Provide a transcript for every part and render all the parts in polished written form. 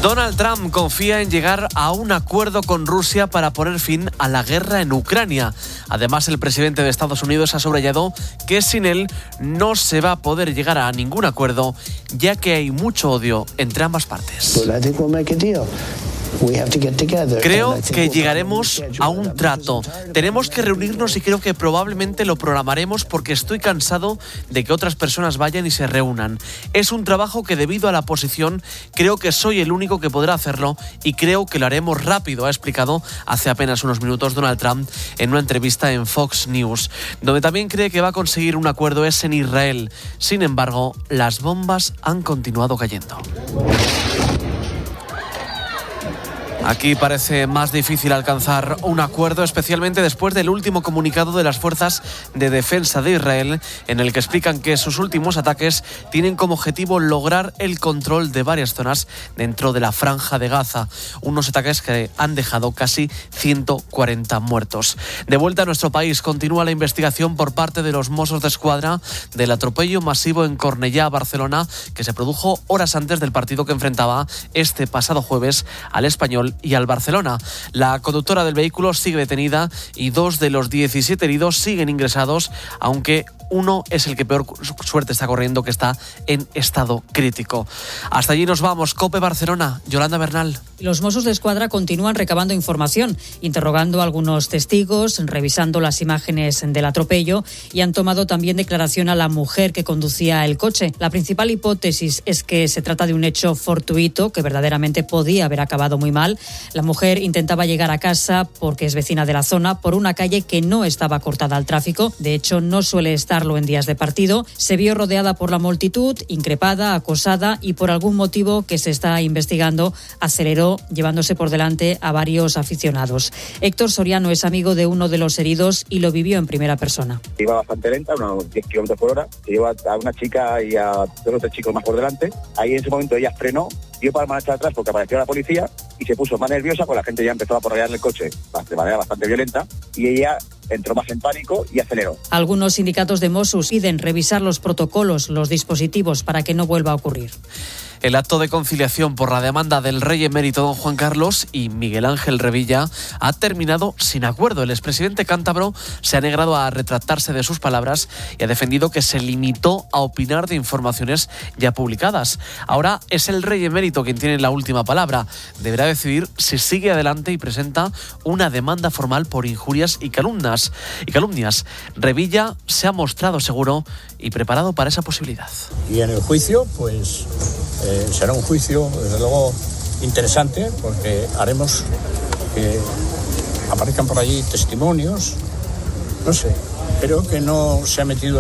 Donald Trump confía en llegar a un acuerdo con Rusia para poner fin a la guerra en Ucrania. Además, el presidente de Estados Unidos ha subrayado que sin él no se va a poder llegar a ningún acuerdo, ya que hay mucho odio entre ambas partes. Creo que llegaremos a un trato. Tenemos que reunirnos y creo que probablemente lo programaremos porque estoy cansado de que otras personas vayan y se reúnan. Es un trabajo que debido a la posición creo que soy el único que podrá hacerlo y creo que lo haremos rápido, ha explicado hace apenas unos minutos Donald Trump en una entrevista en Fox News. Donde también cree que va a conseguir un acuerdo es en Israel. Sin embargo, las bombas han continuado cayendo. Aquí parece más difícil alcanzar un acuerdo, especialmente después del último comunicado de las Fuerzas de Defensa de Israel, en el que explican que sus últimos ataques tienen como objetivo lograr el control de varias zonas dentro de la Franja de Gaza. Unos ataques que han dejado casi 140 muertos. De vuelta a nuestro país, continúa la investigación por parte de los Mossos d'Esquadra del atropello masivo en Cornellà, Barcelona, que se produjo horas antes del partido que enfrentaba este pasado jueves al Español y al Barcelona. La conductora del vehículo sigue detenida y 2 de los 17 heridos siguen ingresados, aunque uno es el que peor suerte está corriendo, que está en estado crítico. Hasta allí nos vamos. COPE Barcelona, Yolanda Bernal. Los Mossos d'Esquadra continúan recabando información, interrogando a algunos testigos, revisando las imágenes del atropello y han tomado también declaración a la mujer que conducía el coche. La principal hipótesis es que se trata de un hecho fortuito que verdaderamente podía haber acabado muy mal. La mujer intentaba llegar a casa porque es vecina de la zona por una calle que no estaba cortada al tráfico. De hecho, no suele estarlo en días de partido. Se vio rodeada por la multitud, increpada, acosada y por algún motivo que se está investigando aceleró, llevándose por delante a varios aficionados. Héctor Soriano es amigo de uno de los heridos y lo vivió en primera persona. Iba bastante lenta, unos 10 kilómetros por hora. Se lleva a una chica y a 2 o 3 chicos más por delante. Ahí en ese momento ella frenó, dio para marcha atrás porque apareció la policía y se puso más nerviosa, pues la gente ya empezó a aporrearle el coche de manera bastante violenta y ella entró más en pánico y aceleró. Algunos sindicatos de Mossos piden revisar los protocolos, los dispositivos para que no vuelva a ocurrir. El acto de conciliación por la demanda del rey emérito don Juan Carlos y Miguel Ángel Revilla ha terminado sin acuerdo. El expresidente cántabro se ha negado a retractarse de sus palabras y ha defendido que se limitó a opinar de informaciones ya publicadas. Ahora es el rey emérito quien tiene la última palabra. Deberá decidir si sigue adelante y presenta una demanda formal por injurias y calumnias. Revilla se ha mostrado seguro y preparado para esa posibilidad. Y en el juicio, pues será un juicio, desde luego, interesante, porque haremos que aparezcan por allí testimonios. No sé, creo que no se ha metido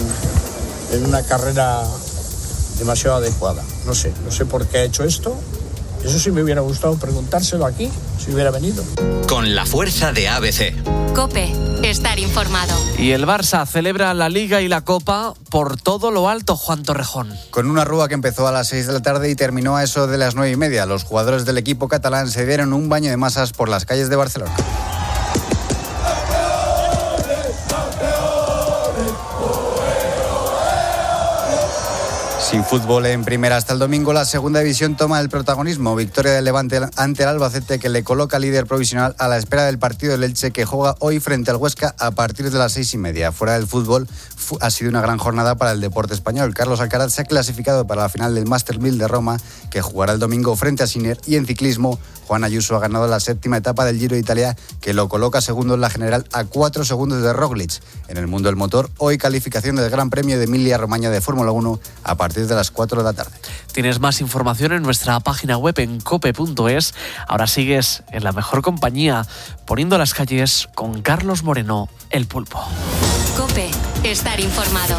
en una carrera demasiado adecuada. No sé por qué ha hecho esto. Eso sí me hubiera gustado preguntárselo aquí, si hubiera venido. Con la fuerza de ABC. COPE, estar informado. Y el Barça celebra la Liga y la Copa por todo lo alto, Juan Torrejón. Con una rúa que empezó a las 6 de la tarde y terminó a eso de las 9:30. Los jugadores del equipo catalán se dieron un baño de masas por las calles de Barcelona. Sin fútbol en primera hasta el domingo, la segunda división toma el protagonismo. Victoria del Levante ante el Albacete, que le coloca líder provisional a la espera del partido del Elche, que juega hoy frente al Huesca a partir de las 6:30. Fuera del fútbol, ha sido una gran jornada para el deporte español. Carlos Alcaraz se ha clasificado para la final del Master 1000 de Roma, que jugará el domingo frente a Sinner. Y en ciclismo, Juan Ayuso ha ganado la 7ª etapa del Giro de Italia, que lo coloca segundo en la general a 4 segundos de Roglic. En el mundo del motor, hoy calificación del Gran Premio de Emilia-Romagna de Fórmula 1 a partir de las 4 de la tarde. Tienes más información en nuestra página web en cope.es. Ahora sigues en la mejor compañía, poniendo las calles con Carlos Moreno, el Pulpo. COPE, estar informado.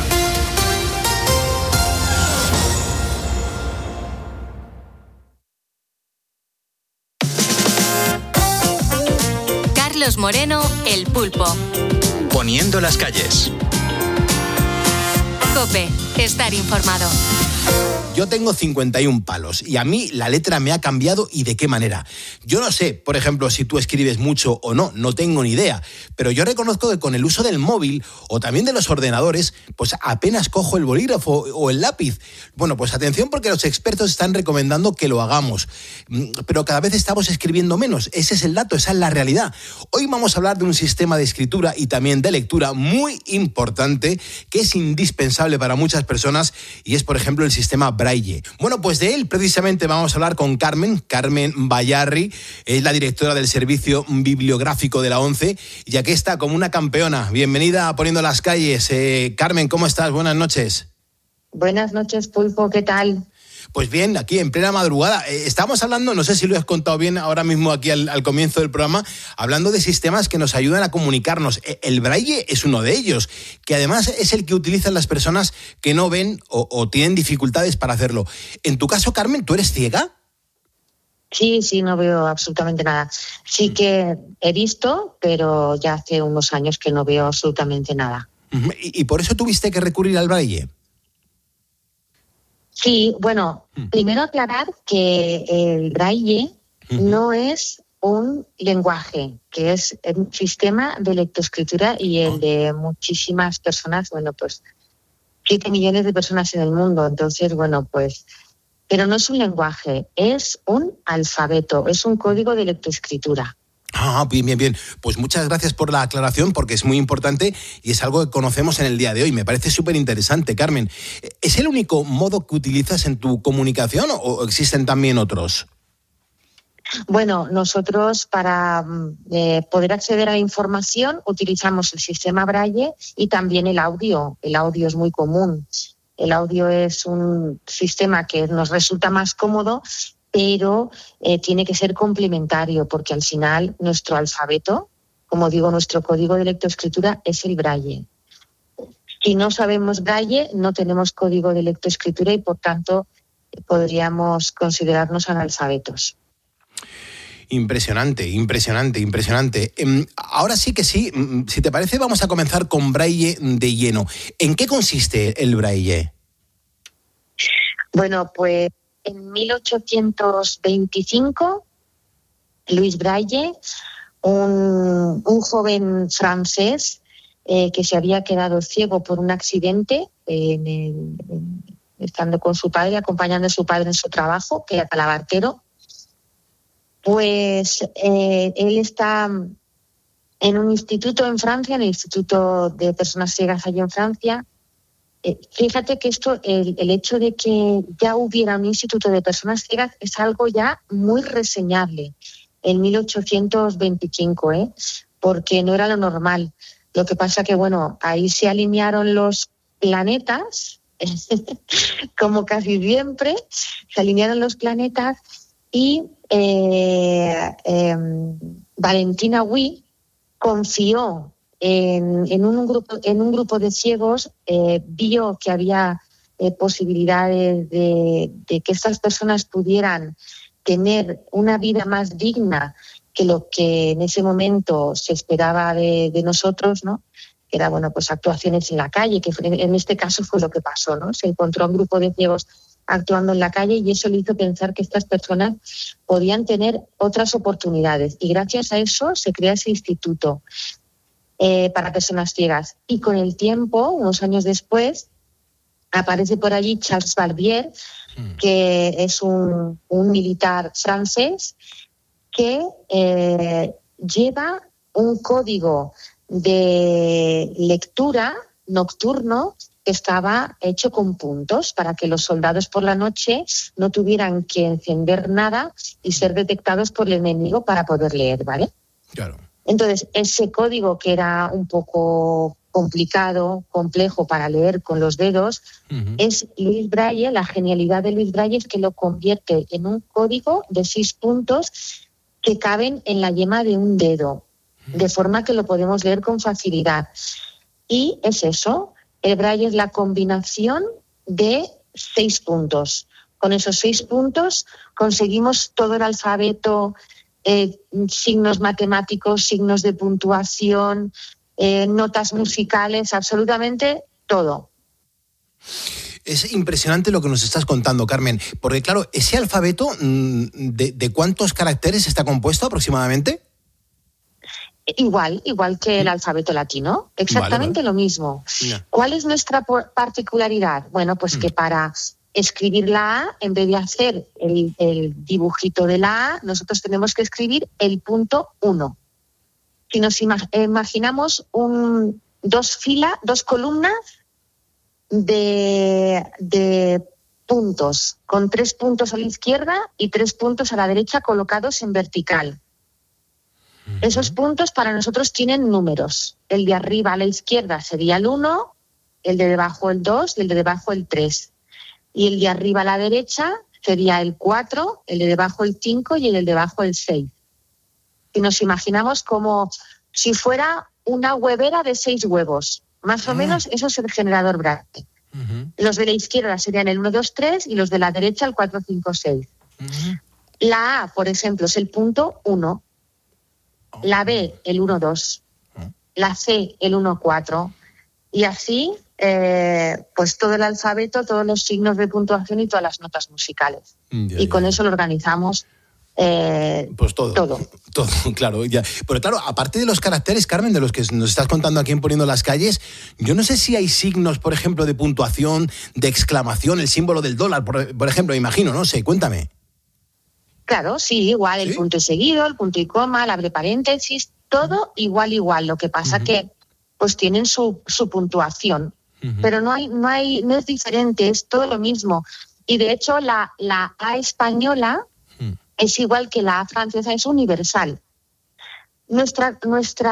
Carlos Moreno, el Pulpo. Poniendo las calles. COPE, estar informado. yo tengo 51 palos y a mí la letra me ha cambiado y de qué manera. Yo no sé, por ejemplo, si tú escribes mucho o no tengo ni idea, pero yo reconozco que con el uso del móvil o también de los ordenadores, pues apenas cojo el bolígrafo o el lápiz. Bueno, pues atención porque los expertos están recomendando que lo hagamos, pero cada vez estamos escribiendo menos. Ese es el dato, esa es la realidad. Hoy vamos a hablar de un sistema de escritura y también de lectura muy importante que es indispensable para muchas personas y es, por ejemplo, el sistema Braille. Bueno, pues de él precisamente vamos a hablar con Carmen Bayarri, es la directora del Servicio Bibliográfico de la ONCE y aquí está como una campeona. Bienvenida a Poniendo las Calles. Carmen, ¿cómo estás? Buenas noches. Buenas noches, Pulpo, ¿qué tal? Pues bien, aquí en plena madrugada. Estamos hablando, no sé si lo has contado bien ahora mismo aquí al comienzo del programa, hablando de sistemas que nos ayudan a comunicarnos. El Braille es uno de ellos, que además es el que utilizan las personas que no ven o tienen dificultades para hacerlo. En tu caso, Carmen, ¿tú eres ciega? Sí, no veo absolutamente nada. Sí que he visto, pero ya hace unos años que no veo absolutamente nada. ¿Y por eso tuviste que recurrir al Braille? Sí, bueno, primero aclarar que el Braille no es un lenguaje, que es un sistema de lectoescritura y el de muchísimas personas, bueno, pues 7 millones de personas en el mundo. Entonces, bueno, pues, pero no es un lenguaje, es un alfabeto, es un código de lectoescritura. Bien. Pues muchas gracias por la aclaración porque es muy importante y es algo que conocemos en el día de hoy. Me parece súper interesante, Carmen. ¿Es el único modo que utilizas en tu comunicación o existen también otros? Bueno, nosotros para poder acceder a la información utilizamos el sistema Braille y también el audio. El audio es muy común. El audio es un sistema que nos resulta más cómodo, pero tiene que ser complementario porque al final nuestro alfabeto, como digo, nuestro código de lectoescritura es el Braille. Si no sabemos Braille, no tenemos código de lectoescritura y por tanto podríamos considerarnos analfabetos. Impresionante. Ahora sí que sí, si te parece vamos a comenzar con Braille de lleno. ¿En qué consiste el Braille? Bueno, pues en 1825, Louis Braille, un joven francés que se había quedado ciego por un accidente estando con su padre, acompañando a su padre en su trabajo, que era talabartero, pues él está en un instituto en Francia, en el Instituto de Personas Ciegas allí en Francia. Fíjate que esto, el hecho de que ya hubiera un instituto de personas ciegas es algo ya muy reseñable en 1825, porque no era lo normal. Lo que pasa que, bueno, ahí se alinearon los planetas, como casi siempre, se alinearon los planetas y Valentina Huy confió en un grupo de ciegos, vio que había posibilidades de que estas personas pudieran tener una vida más digna que lo que en ese momento se esperaba de nosotros, ¿no? Que era, bueno, pues actuaciones en la calle, que en este caso fue lo que pasó, ¿no? Se encontró un grupo de ciegos actuando en la calle y eso le hizo pensar que estas personas podían tener otras oportunidades y gracias a eso se crea ese instituto para personas ciegas. Y con el tiempo, unos años después, aparece por allí Charles Barbier, que es un militar francés que lleva un código de lectura nocturno que estaba hecho con puntos para que los soldados por la noche no tuvieran que encender nada y ser detectados por el enemigo para poder leer, ¿vale? Claro. Entonces, ese código que era un poco complicado, complejo para leer con los dedos, es Louis Braille. La genialidad de Louis Braille es que lo convierte en un código de 6 puntos que caben en la yema de un dedo, de forma que lo podemos leer con facilidad. Y es eso, el Braille es la combinación de 6 puntos. Con esos 6 puntos conseguimos todo el alfabeto, signos matemáticos, signos de puntuación, notas musicales, absolutamente todo. Es impresionante lo que nos estás contando, Carmen, porque claro, ese alfabeto, ¿de cuántos caracteres está compuesto aproximadamente? Igual que el alfabeto latino, exactamente lo mismo. ¿Cuál es nuestra particularidad? Bueno, pues que para escribir la A, en vez de hacer el dibujito de la A, nosotros tenemos que escribir el punto 1. Si nos imaginamos dos columnas de puntos, con 3 puntos a la izquierda y 3 puntos a la derecha colocados en vertical. Esos puntos para nosotros tienen números. El de arriba a la izquierda sería el 1, el de debajo el 2 y el de debajo el 3. Y el de arriba a la derecha sería el 4, el de debajo el 5 y el de debajo el 6. Si nos imaginamos como si fuera una huevera de 6 huevos, más o menos eso es el generador Braille. Los de la izquierda serían el 1, 2, 3 y los de la derecha el 4, 5, 6. La A, por ejemplo, es el punto 1. La B, el 1, 2. La C, el 1, 4. Y así, pues todo el alfabeto, todos los signos de puntuación y todas las notas musicales. Con eso lo organizamos. Pues todo, claro. Ya. Pero claro, aparte de los caracteres, Carmen, de los que nos estás contando aquí en Poniendo las Calles, yo no sé si hay signos, por ejemplo, de puntuación, de exclamación, el símbolo del dólar, por ejemplo, imagino, no sé, cuéntame. Claro, sí, igual, el punto y seguido, el punto y coma, el abre paréntesis, todo igual. Lo que pasa que pues tienen su puntuación, pero no es diferente, es todo lo mismo. Y de hecho la A española es igual que la A francesa, es universal. Nuestra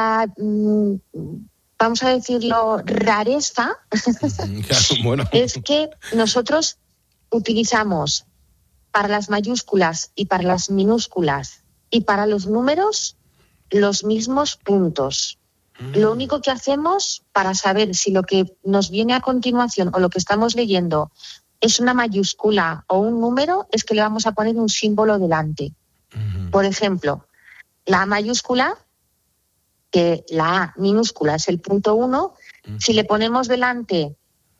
vamos a decirlo, rareza es que nosotros utilizamos para las mayúsculas y para las minúsculas y para los números los mismos puntos. Lo único que hacemos para saber si lo que nos viene a continuación o lo que estamos leyendo es una mayúscula o un número es que le vamos a poner un símbolo delante. Por ejemplo, la A mayúscula, que la A minúscula es el punto 1, si le ponemos delante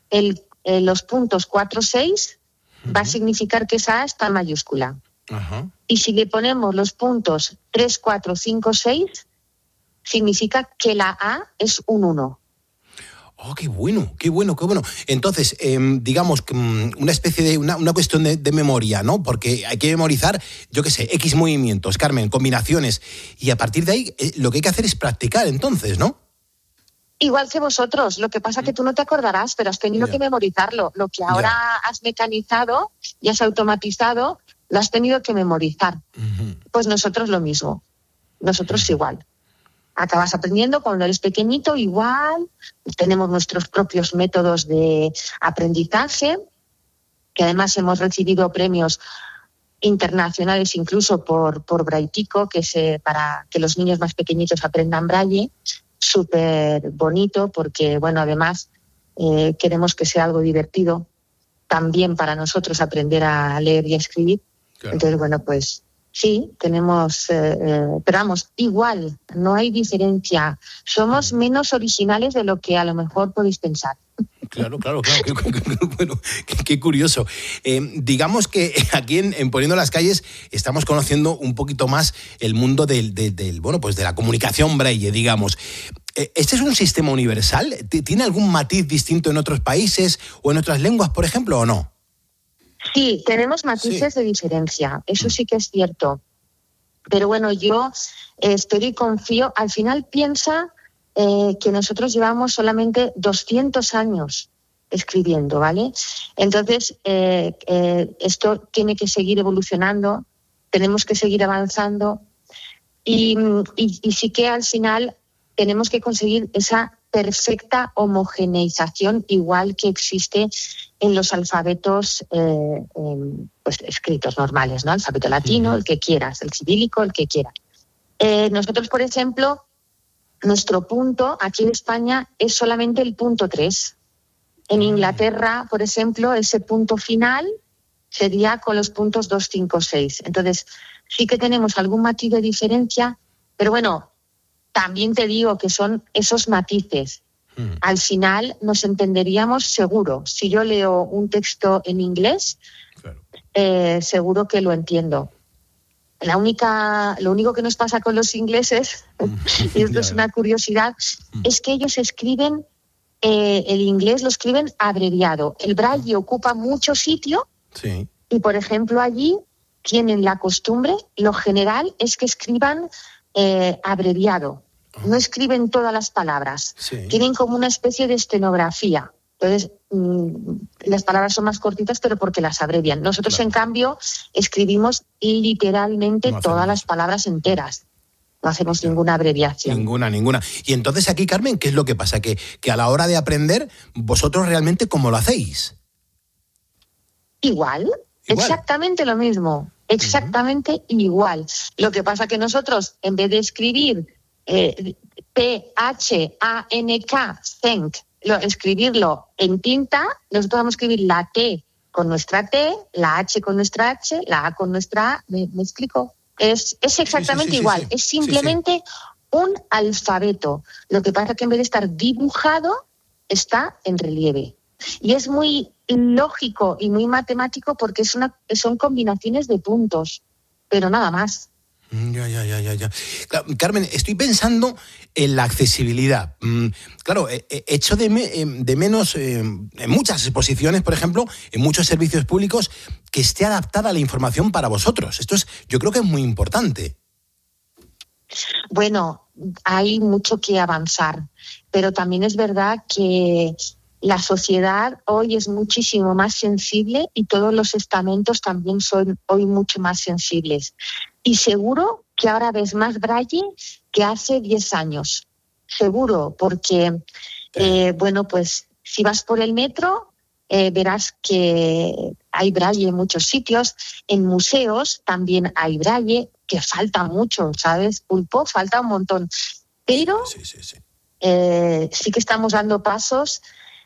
los puntos 4, 6, va a significar que esa A está en mayúscula. Y si le ponemos los puntos 3, 4, 5, 6, significa que la A es un 1. Oh, qué bueno. Entonces, digamos, una especie de una cuestión de memoria, ¿no? Porque hay que memorizar, yo qué sé, X movimientos, Carmen, combinaciones. Y a partir de ahí, lo que hay que hacer es practicar, entonces, ¿no? Igual que vosotros. Lo que pasa es que tú no te acordarás, pero has tenido que memorizarlo. Lo que ahora has mecanizado y has automatizado, lo has tenido que memorizar. Pues nosotros lo mismo. Nosotros igual. Acabas aprendiendo cuando eres pequeñito, igual. Tenemos nuestros propios métodos de aprendizaje, que además hemos recibido premios internacionales incluso por Braillico, para que los niños más pequeñitos aprendan braille. Súper bonito porque, bueno, además queremos que sea algo divertido también para nosotros aprender a leer y a escribir. Claro. Entonces, bueno, pues sí, tenemos, pero vamos, igual, no hay diferencia. Somos menos originales de lo que a lo mejor podéis pensar. Claro. Bueno, qué curioso. Digamos que aquí en Poniendo las Calles estamos conociendo un poquito más el mundo de la comunicación braille, digamos. ¿Este es un sistema universal? ¿Tiene algún matiz distinto en otros países o en otras lenguas, por ejemplo, o no? Sí, tenemos matices de diferencia, eso sí que es cierto. Pero bueno, yo espero y confío. Al final piensa que nosotros llevamos solamente 200 años escribiendo, ¿vale? Entonces, esto tiene que seguir evolucionando, tenemos que seguir avanzando y sí que al final tenemos que conseguir esa perfecta homogeneización igual que existe en los alfabetos pues escritos normales, ¿no? Alfabeto latino, el que quieras, el cirílico, el que quieras. Nosotros, por ejemplo, nuestro punto aquí en España es solamente el punto 3. En Inglaterra, por ejemplo, ese punto final sería con los puntos 2, 5, 6. Entonces, sí que tenemos algún matiz de diferencia, pero bueno, también te digo que son esos matices. Al final nos entenderíamos seguro. Si yo leo un texto en inglés, seguro que lo entiendo. Lo único que nos pasa con los ingleses, y esto es una curiosidad, es que ellos escriben, el inglés lo escriben abreviado. El braille ocupa mucho sitio y, por ejemplo, allí tienen la costumbre, lo general es que escriban abreviado. No escriben todas las palabras. Tienen como una especie de estenografía. Entonces, las palabras son más cortitas, pero porque las abrevian. Nosotros, en cambio, escribimos literalmente todas las palabras enteras. No hacemos ninguna abreviación. Ninguna. Y entonces aquí, Carmen, ¿qué es lo que pasa? Que a la hora de aprender, ¿vosotros realmente cómo lo hacéis? Igual. Exactamente lo mismo. Exactamente igual. Lo que pasa que nosotros, en vez de escribir P-H-A-N-K, think, escribirlo en tinta, nosotros vamos a escribir la T con nuestra T, la H con nuestra H, la A con nuestra A. ¿Me explico? Es exactamente igual. Es simplemente un alfabeto. Lo que pasa es que en vez de estar dibujado, está en relieve. Y es muy lógico y muy matemático porque son combinaciones de puntos, pero nada más. Ya. Carmen, estoy pensando en la accesibilidad. Claro, echo de menos en muchas exposiciones, por ejemplo, en muchos servicios públicos, que esté adaptada la información para vosotros. Yo creo que es muy importante. Bueno, hay mucho que avanzar, pero también es verdad que la sociedad hoy es muchísimo más sensible y todos los estamentos también son hoy mucho más sensibles. Y seguro que ahora ves más braille que hace 10 años. Seguro, porque, pues si vas por el metro, verás que hay braille en muchos sitios. En museos también hay braille, que falta mucho, ¿sabes, Pulpo? Falta un montón. Pero sí que estamos dando pasos.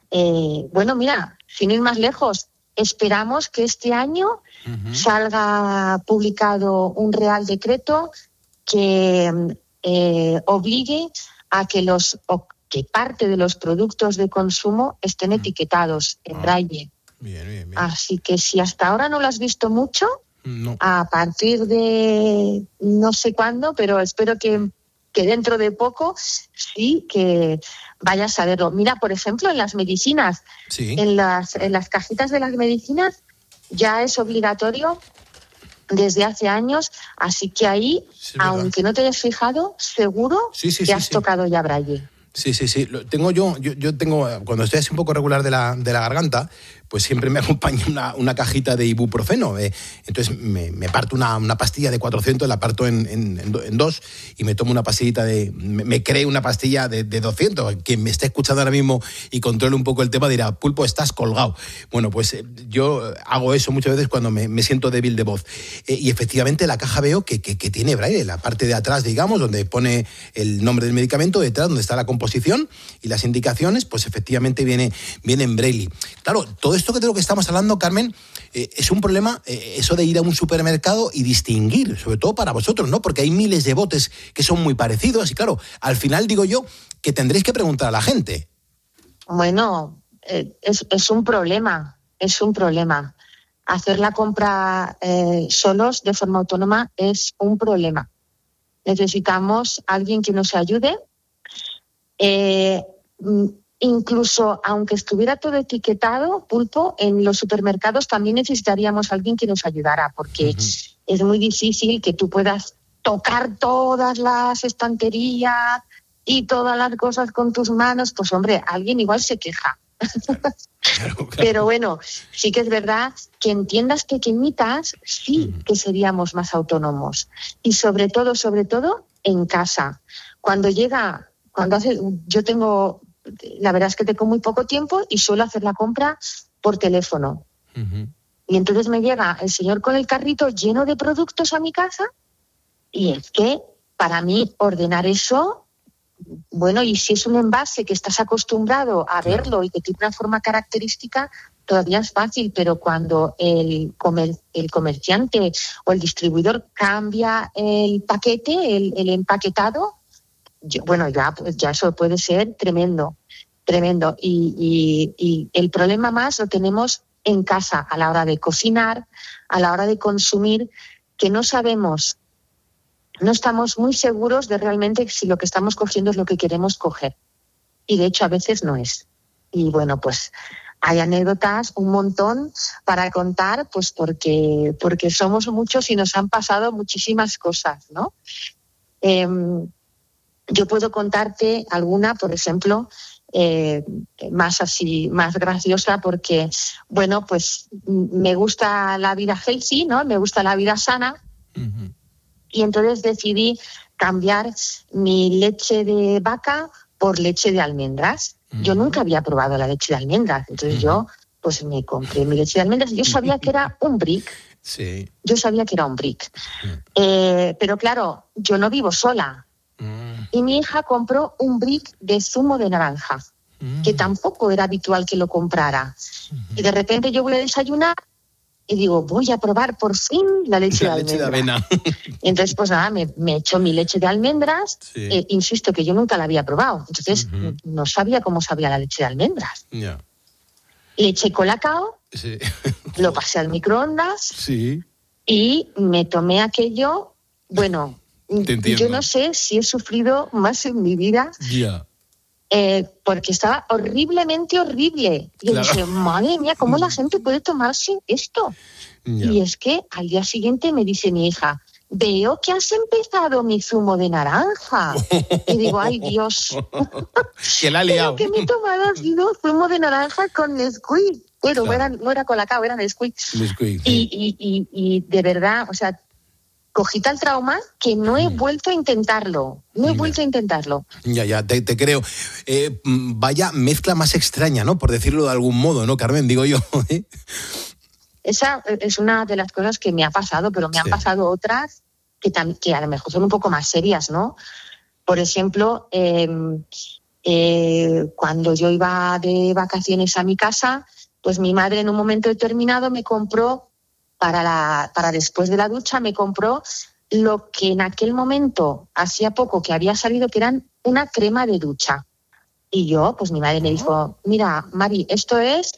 Mira, sin ir más lejos, esperamos que este año salga publicado un Real Decreto que obligue a que que parte de los productos de consumo estén etiquetados en braille. Bien. Así que si hasta ahora no lo has visto mucho, a partir de no sé cuándo, pero espero que dentro de poco sí que vayas a verlo. Mira, por ejemplo, en las medicinas, en las cajitas de las medicinas ya es obligatorio desde hace años, así que ahí, aunque no te hayas fijado, seguro que has tocado ya braille. Sí. Yo tengo, cuando estoy así un poco regular de la garganta, pues siempre me acompaña una cajita de ibuprofeno. Entonces me parto una pastilla de 400, la parto en dos y me tomo una pastillita me creo una pastilla de 200. Quien me esté escuchando ahora mismo y controle un poco el tema dirá, Pulpo, estás colgado. Bueno, pues yo hago eso muchas veces cuando me siento débil de voz. Y efectivamente la caja veo que tiene braille, la parte de atrás, digamos, donde pone el nombre del medicamento, detrás donde está la composición y las indicaciones, pues efectivamente viene en braille. Claro, todo esto de lo que estamos hablando, Carmen, es un problema, eso de ir a un supermercado y distinguir, sobre todo para vosotros, ¿no? Porque hay miles de botes que son muy parecidos y claro, al final digo yo que tendréis que preguntar a la gente. Bueno, es un problema. Hacer la compra solos, de forma autónoma, es un problema. Necesitamos a alguien que nos ayude. Incluso aunque estuviera todo etiquetado, Pulpo, en los supermercados también necesitaríamos a alguien que nos ayudara, porque es muy difícil que tú puedas tocar todas las estanterías y todas las cosas con tus manos. Pues hombre, alguien igual se queja. Claro. Pero bueno, sí que es verdad que en tiendas pequeñitas sí que seríamos más autónomos. Y sobre todo, en casa. La verdad es que tengo muy poco tiempo y suelo hacer la compra por teléfono. Y entonces me llega el señor con el carrito lleno de productos a mi casa y es que para mí ordenar eso, bueno, y si es un envase que estás acostumbrado a verlo y que tiene una forma característica, todavía es fácil, pero cuando el comerciante o el distribuidor cambia el paquete, el empaquetado, ya eso puede ser tremendo. tremendo. Y el problema más lo tenemos en casa, a la hora de cocinar, a la hora de consumir, que no sabemos, no estamos muy seguros de realmente si lo que estamos cogiendo es lo que queremos coger. Y de hecho a veces no es. Y bueno, pues hay anécdotas, un montón para contar, pues porque somos muchos y nos han pasado muchísimas cosas, ¿no? Yo puedo contarte alguna, por ejemplo, más graciosa, porque, bueno, pues me gusta la vida healthy, ¿no? Me gusta la vida sana. Uh-huh. Y entonces decidí cambiar mi leche de vaca por leche de almendras. Uh-huh. Yo nunca había probado la leche de almendras, entonces uh-huh. yo pues me compré mi leche de almendras. Yo sabía que era un brick. Sí. Yo sabía que era un brick. Uh-huh. Pero claro, yo no vivo sola. Y mi hija compró un brick de zumo de naranja, que tampoco era habitual que lo comprara. Y de repente yo voy a desayunar y digo, voy a probar por fin la leche de avena. Entonces, pues nada, me echo mi leche de almendras. Sí. Insisto que yo nunca la había probado. Entonces, uh-huh. no sabía cómo sabía la leche de almendras. Yeah. Le eché colacao, sí. Lo pasé al microondas, sí. Y me tomé aquello, bueno... Yo no sé si he sufrido más en mi vida, porque estaba horriblemente horrible. Y yo dije, madre mía, ¿cómo la gente puede tomarse esto? Y es que al día siguiente me dice mi hija, veo que has empezado mi zumo de naranja. Y digo, ay Dios, que la ha liado. Lo que me he tomado ha sido zumo de naranja con Nesquik. Bueno, claro. No era Colacao, era Nesquik. Sí. Y de verdad, o sea, cogí tal trauma que no he vuelto a intentarlo. Ya, te creo. Vaya mezcla más extraña, ¿no? Por decirlo de algún modo, ¿no, Carmen? Digo yo. Esa es una de las cosas que me ha pasado, pero me han pasado otras que a lo mejor son un poco más serias, ¿no? Por ejemplo, cuando yo iba de vacaciones a mi casa, pues mi madre en un momento determinado me compró para después de la ducha, me compró lo que en aquel momento, hacía poco que había salido, que eran una crema de ducha. Y yo, pues mi madre me dijo, mira, Mari, esto es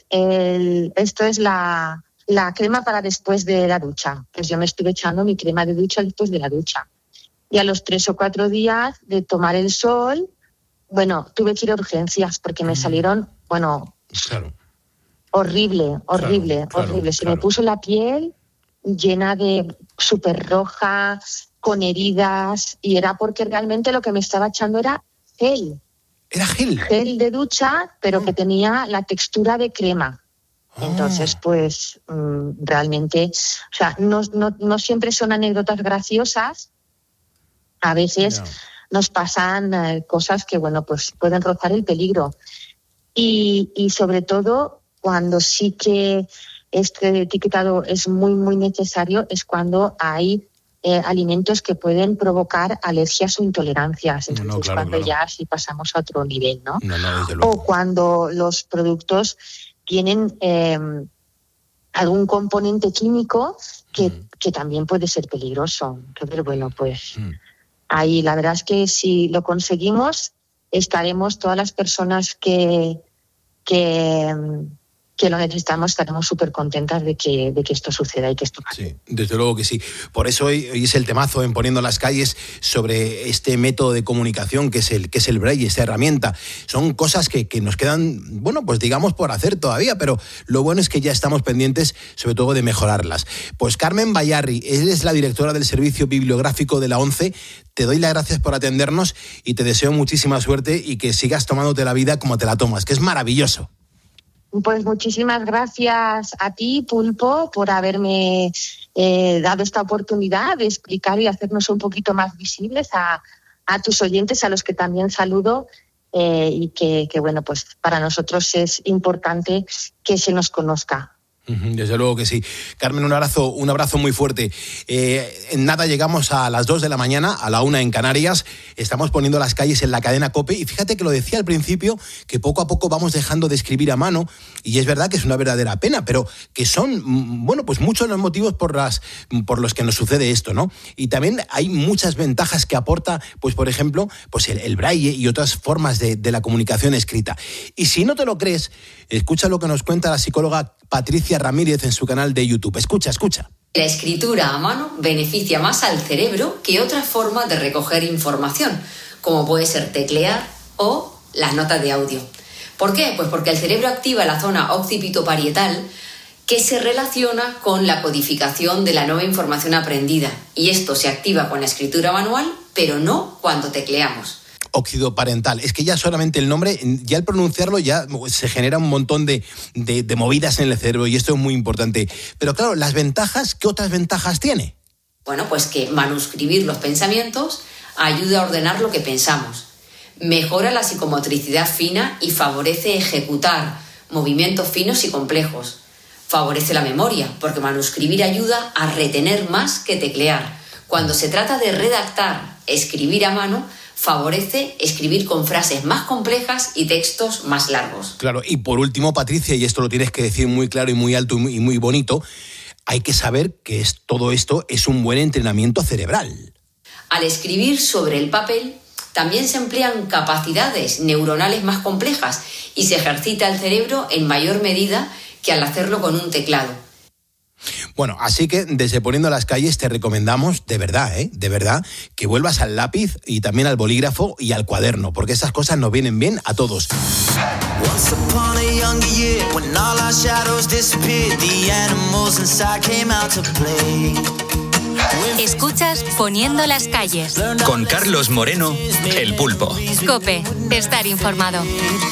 la crema para después de la ducha. Pues yo me estuve echando mi crema de ducha después de la ducha. Y a los 3 o 4 días de tomar el sol, bueno, tuve que ir a urgencias porque me salieron, bueno... Claro. Horrible. Se me puso la piel llena de súper roja, con heridas, y era porque realmente lo que me estaba echando era gel. ¿Era gel? Gel de ducha, pero que tenía la textura de crema. Entonces, pues, realmente, o sea, no siempre son anécdotas graciosas. A veces nos pasan cosas que, bueno, pues pueden rozar el peligro. Y sobre todo... Cuando sí que este etiquetado es muy, muy necesario, es cuando hay alimentos que pueden provocar alergias o intolerancias. Entonces, ya sí pasamos a otro nivel, ¿no? O cuando los productos tienen algún componente químico que también puede ser peligroso. Entonces, bueno, pues ahí la verdad es que si lo conseguimos, estaremos todas las personas que lo necesitamos, estaremos súper contentas de que esto suceda y que esto pase. Sí, desde luego que sí. Por eso hoy es el temazo en Poniendo las Calles sobre este método de comunicación que es el braille, esta herramienta. Son cosas que nos quedan, bueno, pues digamos por hacer todavía, pero lo bueno es que ya estamos pendientes sobre todo de mejorarlas. Pues Carmen Bayarri, él es la directora del Servicio Bibliográfico de la ONCE. Te doy las gracias por atendernos y te deseo muchísima suerte y que sigas tomándote la vida como te la tomas, que es maravilloso. Pues muchísimas gracias a ti, Pulpo, por haberme dado esta oportunidad de explicar y hacernos un poquito más visibles a tus oyentes, a los que también saludo, y que bueno, pues para nosotros es importante que se nos conozca. Desde luego que sí. Carmen, un abrazo muy fuerte. En nada llegamos a las 2 de la mañana, a la 1 en Canarias. Estamos poniendo las calles en la cadena COPE y fíjate que lo decía al principio, que poco a poco vamos dejando de escribir a mano y es verdad que es una verdadera pena, pero que son, bueno, pues muchos los motivos por los que nos sucede esto, ¿no? Y también hay muchas ventajas que aporta, pues por ejemplo, pues el braille y otras formas de la comunicación escrita. Y si no te lo crees, escucha lo que nos cuenta la psicóloga Patricia Ramírez en su canal de YouTube. Escucha. La escritura a mano beneficia más al cerebro que otras formas de recoger información, como puede ser teclear o las notas de audio. ¿Por qué? Pues porque el cerebro activa la zona occipitoparietal que se relaciona con la codificación de la nueva información aprendida. Y esto se activa con la escritura manual, pero no cuando tecleamos. Occipitoparental. Es que ya solamente el nombre, ya al pronunciarlo ya se genera un montón de movidas en el cerebro y esto es muy importante. Pero claro, las ventajas, ¿qué otras ventajas tiene? Bueno, pues que manuscribir los pensamientos ayuda a ordenar lo que pensamos, mejora la psicomotricidad fina y favorece ejecutar movimientos finos y complejos. Favorece la memoria, porque manuscribir ayuda a retener más que teclear. Cuando se trata de redactar, escribir a mano, favorece escribir con frases más complejas y textos más largos. Claro, y por último, Patricia, y esto lo tienes que decir muy claro y muy alto y muy bonito, hay que saber que todo esto es un buen entrenamiento cerebral. Al escribir sobre el papel, también se emplean capacidades neuronales más complejas y se ejercita el cerebro en mayor medida que al hacerlo con un teclado. Bueno, así que desde Poniendo las Calles te recomendamos, de verdad, que vuelvas al lápiz y también al bolígrafo y al cuaderno, porque esas cosas nos vienen bien a todos. Escuchas Poniendo las Calles. Con Carlos Moreno, El Pulpo. COPE, estar informado.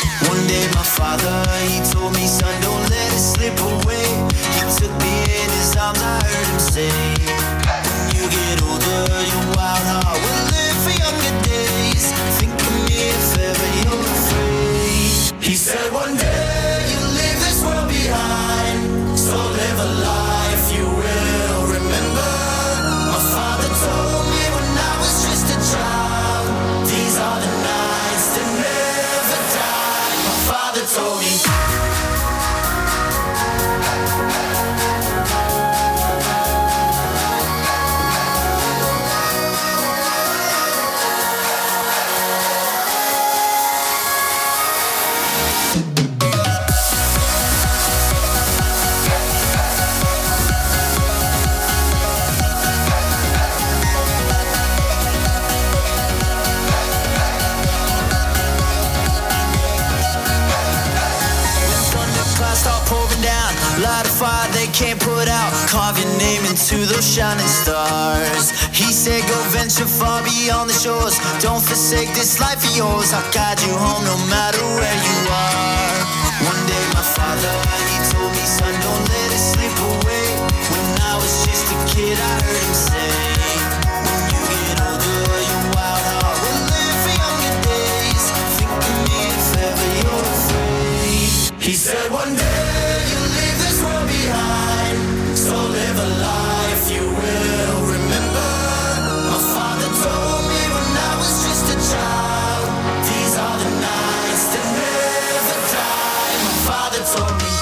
Can't put out, carve your name into those shining stars. He said go venture far beyond the shores. Don't forsake this life of yours. I'll guide you home no matter where you are. One day my father, he told me, son, don't let it slip away. When I was just a kid, I heard him say, when you get older, your wild heart will live for younger days. Think of me if ever you're afraid. He said one day you'll leave this world behind. So live a life you will remember. My father told me when I was just a child. These are the nights that never die. My father told me.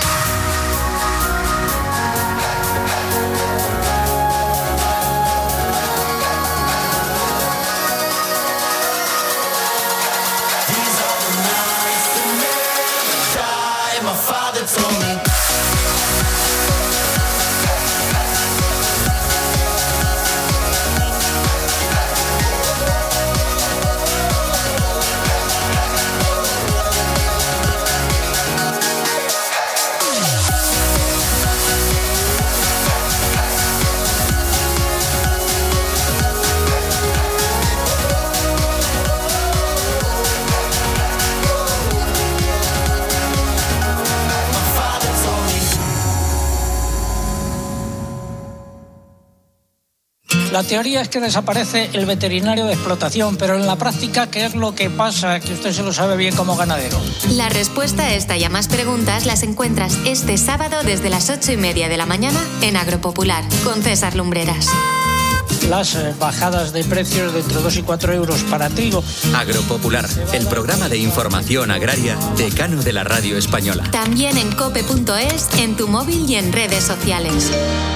La teoría es que desaparece el veterinario de explotación, pero en la práctica, ¿qué es lo que pasa? Que usted se lo sabe bien como ganadero. La respuesta a esta y a más preguntas las encuentras este sábado desde las 8:30 de la mañana en Agropopular, con César Lumbreras. Las bajadas de precios de entre 2 y 4 euros para trigo. Agropopular, el programa de información agraria decano de la radio española. También en cope.es, en tu móvil y en redes sociales.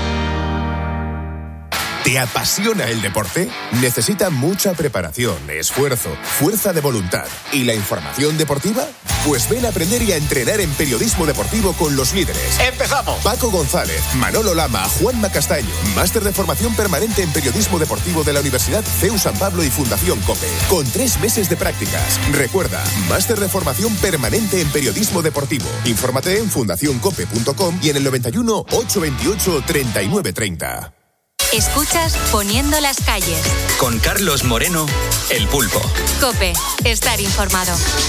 ¿Te apasiona el deporte? Necesita mucha preparación, esfuerzo, fuerza de voluntad y la información deportiva. Pues ven a aprender y a entrenar en periodismo deportivo con los líderes. ¡Empezamos! Paco González, Manolo Lama, Juanma Castaño. Máster de formación permanente en periodismo deportivo de la Universidad CEU San Pablo y Fundación COPE. Con 3 meses de prácticas. Recuerda, máster de formación permanente en periodismo deportivo. Infórmate en fundacioncope.com y en el 91 828 3930. Escuchas Poniendo las calles. Con Carlos Moreno, El Pulpo. COPE, estar informado.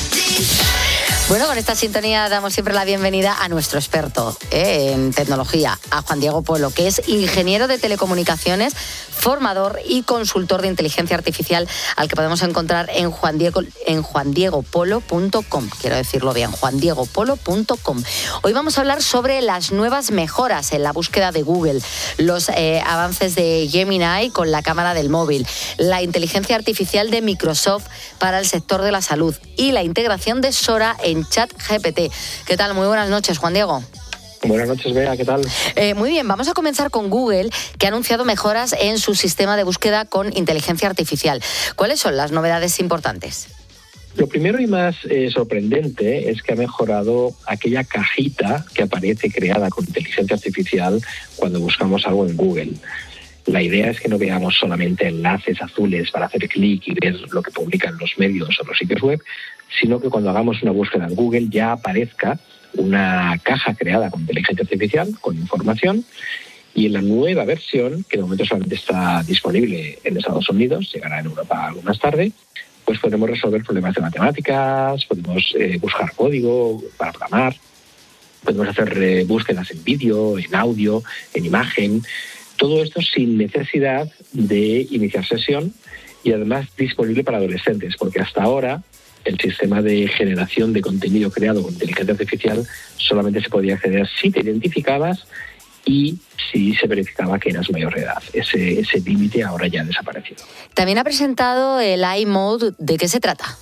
Bueno, con esta sintonía damos siempre la bienvenida a nuestro experto en tecnología, a Juan Diego Polo, que es ingeniero de telecomunicaciones, formador y consultor de inteligencia artificial, al que podemos encontrar en juandiegopolo.com. Quiero decirlo bien, juandiegopolo.com. Hoy vamos a hablar sobre las nuevas mejoras en la búsqueda de Google, los avances de Gemini con la cámara del móvil, la inteligencia artificial de Microsoft para el sector de la salud y la integración de Sora en ChatGPT. ¿Qué tal? Muy buenas noches, Juan Diego. Buenas noches, Bea, ¿qué tal? Muy bien, vamos a comenzar con Google, que ha anunciado mejoras en su sistema de búsqueda con inteligencia artificial. ¿Cuáles son las novedades importantes? Lo primero y más sorprendente es que ha mejorado aquella cajita que aparece creada con inteligencia artificial cuando buscamos algo en Google. La idea es que no veamos solamente enlaces azules para hacer clic y ver lo que publican los medios o los sitios web, sino que cuando hagamos una búsqueda en Google ya aparezca una caja creada con inteligencia artificial, con información, y en la nueva versión, que de momento solamente está disponible en Estados Unidos, llegará en Europa algo más tarde, pues podemos resolver problemas de matemáticas, podemos buscar código para programar, podemos hacer búsquedas en vídeo, en audio, en imagen. Todo esto sin necesidad de iniciar sesión y además disponible para adolescentes, porque hasta ahora el sistema de generación de contenido creado con inteligencia artificial solamente se podía acceder si te identificabas y si se verificaba que eras mayor de edad. Ese límite ahora ya ha desaparecido. También ha presentado el iMode. ¿De qué se trata?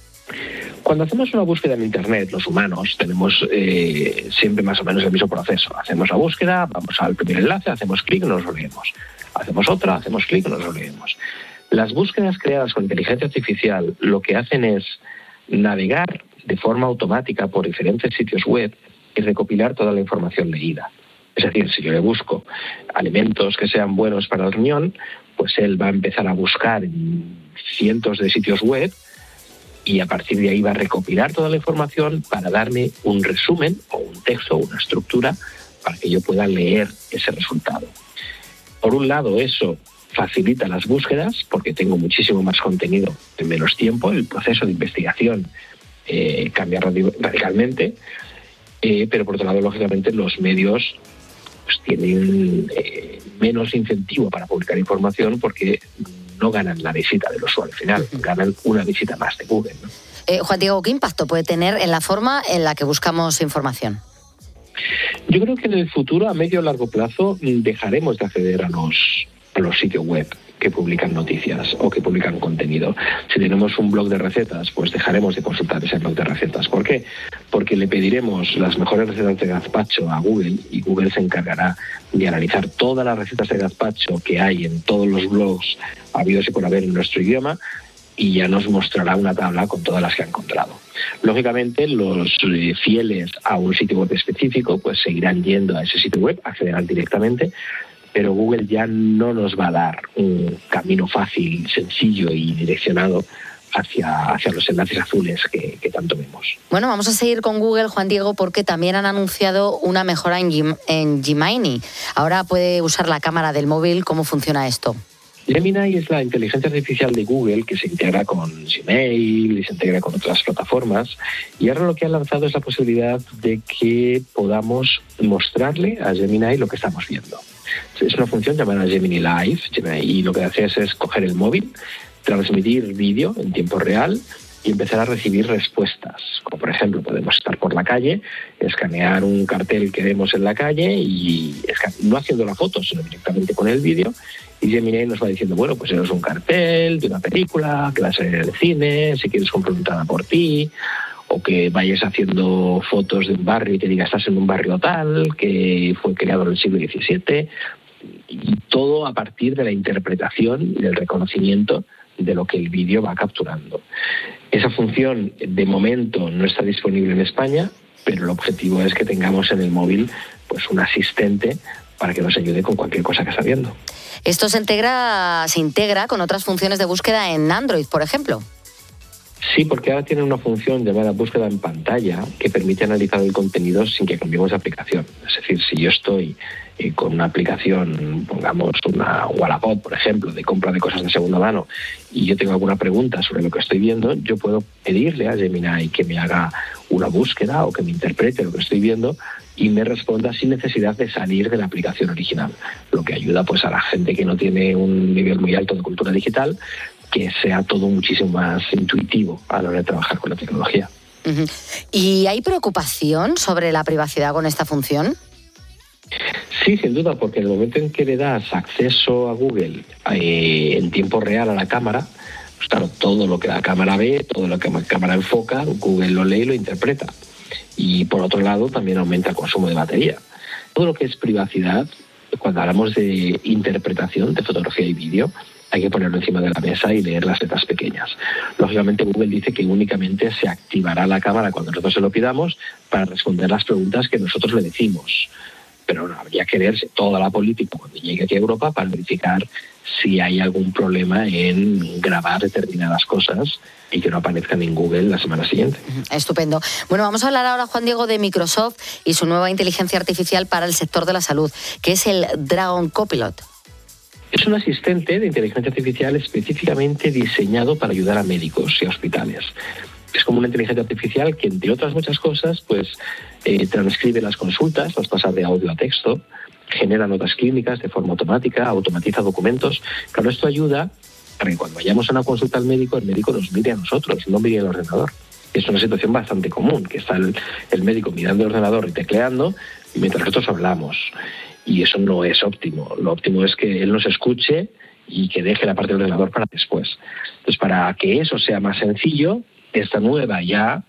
Cuando hacemos una búsqueda en Internet, los humanos tenemos siempre más o menos el mismo proceso. Hacemos la búsqueda, vamos al primer enlace, hacemos clic, nos lo leemos. Hacemos otra, hacemos clic, nos lo leemos. Las búsquedas creadas con inteligencia artificial lo que hacen es navegar de forma automática por diferentes sitios web y recopilar toda la información leída. Es decir, si yo le busco alimentos que sean buenos para el riñón, pues él va a empezar a buscar en cientos de sitios web y a partir de ahí va a recopilar toda la información para darme un resumen o un texto o una estructura para que yo pueda leer ese resultado. Por un lado, eso facilita las búsquedas porque tengo muchísimo más contenido en menos tiempo. El proceso de investigación cambia radicalmente, pero por otro lado, lógicamente, los medios pues, tienen menos incentivo para publicar información porque no ganan la visita del usuario final, ganan una visita más de Google, ¿no? Juan Diego, ¿qué impacto puede tener en la forma en la que buscamos información? Yo creo que en el futuro, a medio o largo plazo, dejaremos de acceder a los sitios web que publican noticias o que publican contenido. Si tenemos un blog de recetas, pues dejaremos de consultar ese blog de recetas. ¿Por qué? Porque le pediremos las mejores recetas de gazpacho a Google y Google se encargará de analizar todas las recetas de gazpacho que hay en todos los blogs habidos y por haber en nuestro idioma y ya nos mostrará una tabla con todas las que ha encontrado. Lógicamente, los fieles a un sitio web específico pues seguirán yendo a ese sitio web, accederán directamente, pero Google ya no nos va a dar un camino fácil, sencillo y direccionado hacia los enlaces azules que tanto vemos. Bueno, vamos a seguir con Google, Juan Diego, porque también han anunciado una mejora en Gemini. Ahora puede usar la cámara del móvil. ¿Cómo funciona esto? Gemini es la inteligencia artificial de Google que se integra con Gmail y se integra con otras plataformas, y ahora lo que ha lanzado es la posibilidad de que podamos mostrarle a Gemini lo que estamos viendo. Es una función llamada Gemini Live, y lo que haces es coger el móvil, transmitir vídeo en tiempo real y empezar a recibir respuestas. Como por ejemplo, podemos estar por la calle, escanear un cartel que vemos en la calle y no haciendo la foto, sino directamente con el vídeo, y Gemini nos va diciendo, bueno, pues eso es un cartel de una película que va a salir en el cine, si quieres comprar una entrada por ti, o que vayas haciendo fotos de un barrio y te diga, estás en un barrio tal, que fue creado en el siglo XVII, y todo a partir de la interpretación y del reconocimiento de lo que el vídeo va capturando. Esa función, de momento, no está disponible en España, pero el objetivo es que tengamos en el móvil pues un asistente para que nos ayude con cualquier cosa que está viendo. Esto se integra con otras funciones de búsqueda en Android, por ejemplo. Sí, porque ahora tiene una función llamada búsqueda en pantalla que permite analizar el contenido sin que cambiemos de aplicación. Es decir, si yo estoy con una aplicación, pongamos una Wallapop, por ejemplo, de compra de cosas de segunda mano, y yo tengo alguna pregunta sobre lo que estoy viendo, yo puedo pedirle a Gemini que me haga una búsqueda o que me interprete lo que estoy viendo y me responda sin necesidad de salir de la aplicación original, lo que ayuda pues a la gente que no tiene un nivel muy alto de cultura digital, que sea todo muchísimo más intuitivo a la hora de trabajar con la tecnología. Uh-huh. ¿Y hay preocupación sobre la privacidad con esta función? Sí, sin duda, porque en el momento en que le das acceso a Google en tiempo real a la cámara, pues claro, todo lo que la cámara ve, todo lo que la cámara enfoca, Google lo lee y lo interpreta. Y por otro lado, también aumenta el consumo de batería. Todo lo que es privacidad, cuando hablamos de interpretación de fotografía y vídeo, hay que ponerlo encima de la mesa y leer las letras pequeñas. Lógicamente, Google dice que únicamente se activará la cámara cuando nosotros se lo pidamos para responder las preguntas que nosotros le decimos. Pero no, habría que leerse toda la política cuando llegue aquí a Europa para verificar si hay algún problema en grabar determinadas cosas y que no aparezcan en Google la semana siguiente. Estupendo. Bueno, vamos a hablar ahora, Juan Diego, de Microsoft y su nueva inteligencia artificial para el sector de la salud, que es el Dragon Copilot. Es un asistente de inteligencia artificial específicamente diseñado para ayudar a médicos y a hospitales. Es como una inteligencia artificial que, entre otras muchas cosas, pues transcribe las consultas, las pasa de audio a texto, genera notas clínicas de forma automática, automatiza documentos. Claro, esto ayuda para que cuando vayamos a una consulta al médico, el médico nos mire a nosotros, no mire al ordenador. Es una situación bastante común, que está el médico mirando el ordenador y tecleando, mientras nosotros hablamos. Y eso no es óptimo. Lo óptimo es que él nos escuche y que deje la parte del ordenador para después. Entonces, para que eso sea más sencillo, esta nueva ya,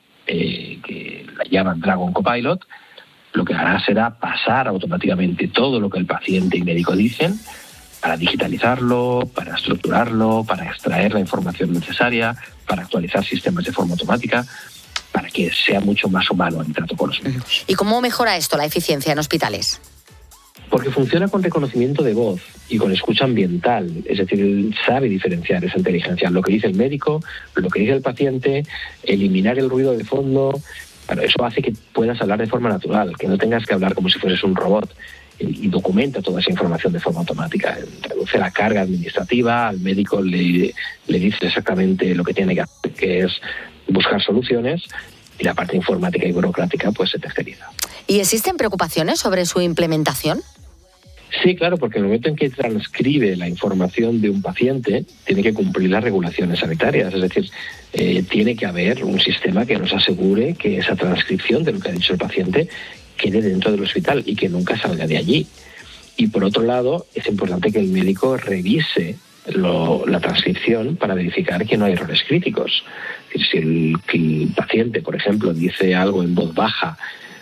que la llaman Dragon Copilot, lo que hará será pasar automáticamente todo lo que el paciente y médico dicen para digitalizarlo, para estructurarlo, para extraer la información necesaria, para actualizar sistemas de forma automática, para que sea mucho más humano el trato con los médicos. ¿Y cómo mejora esto la eficiencia en hospitales? Porque funciona con reconocimiento de voz y con escucha ambiental, es decir, él sabe diferenciar esa inteligencia, lo que dice el médico, lo que dice el paciente, eliminar el ruido de fondo. Bueno, eso hace que puedas hablar de forma natural, que no tengas que hablar como si fueses un robot, y documenta toda esa información de forma automática. Reduce la carga administrativa, al médico le dice exactamente lo que tiene que hacer, que es buscar soluciones, y la parte informática y burocrática pues se terceriza. ¿Y existen preocupaciones sobre su implementación? Sí, claro, porque en el momento en que transcribe la información de un paciente, tiene que cumplir las regulaciones sanitarias. Es decir, tiene que haber un sistema que nos asegure que esa transcripción de lo que ha dicho el paciente quede dentro del hospital y que nunca salga de allí. Y por otro lado, es importante que el médico revise la transcripción para verificar que no hay errores críticos. Es decir, si el paciente, por ejemplo, dice algo en voz baja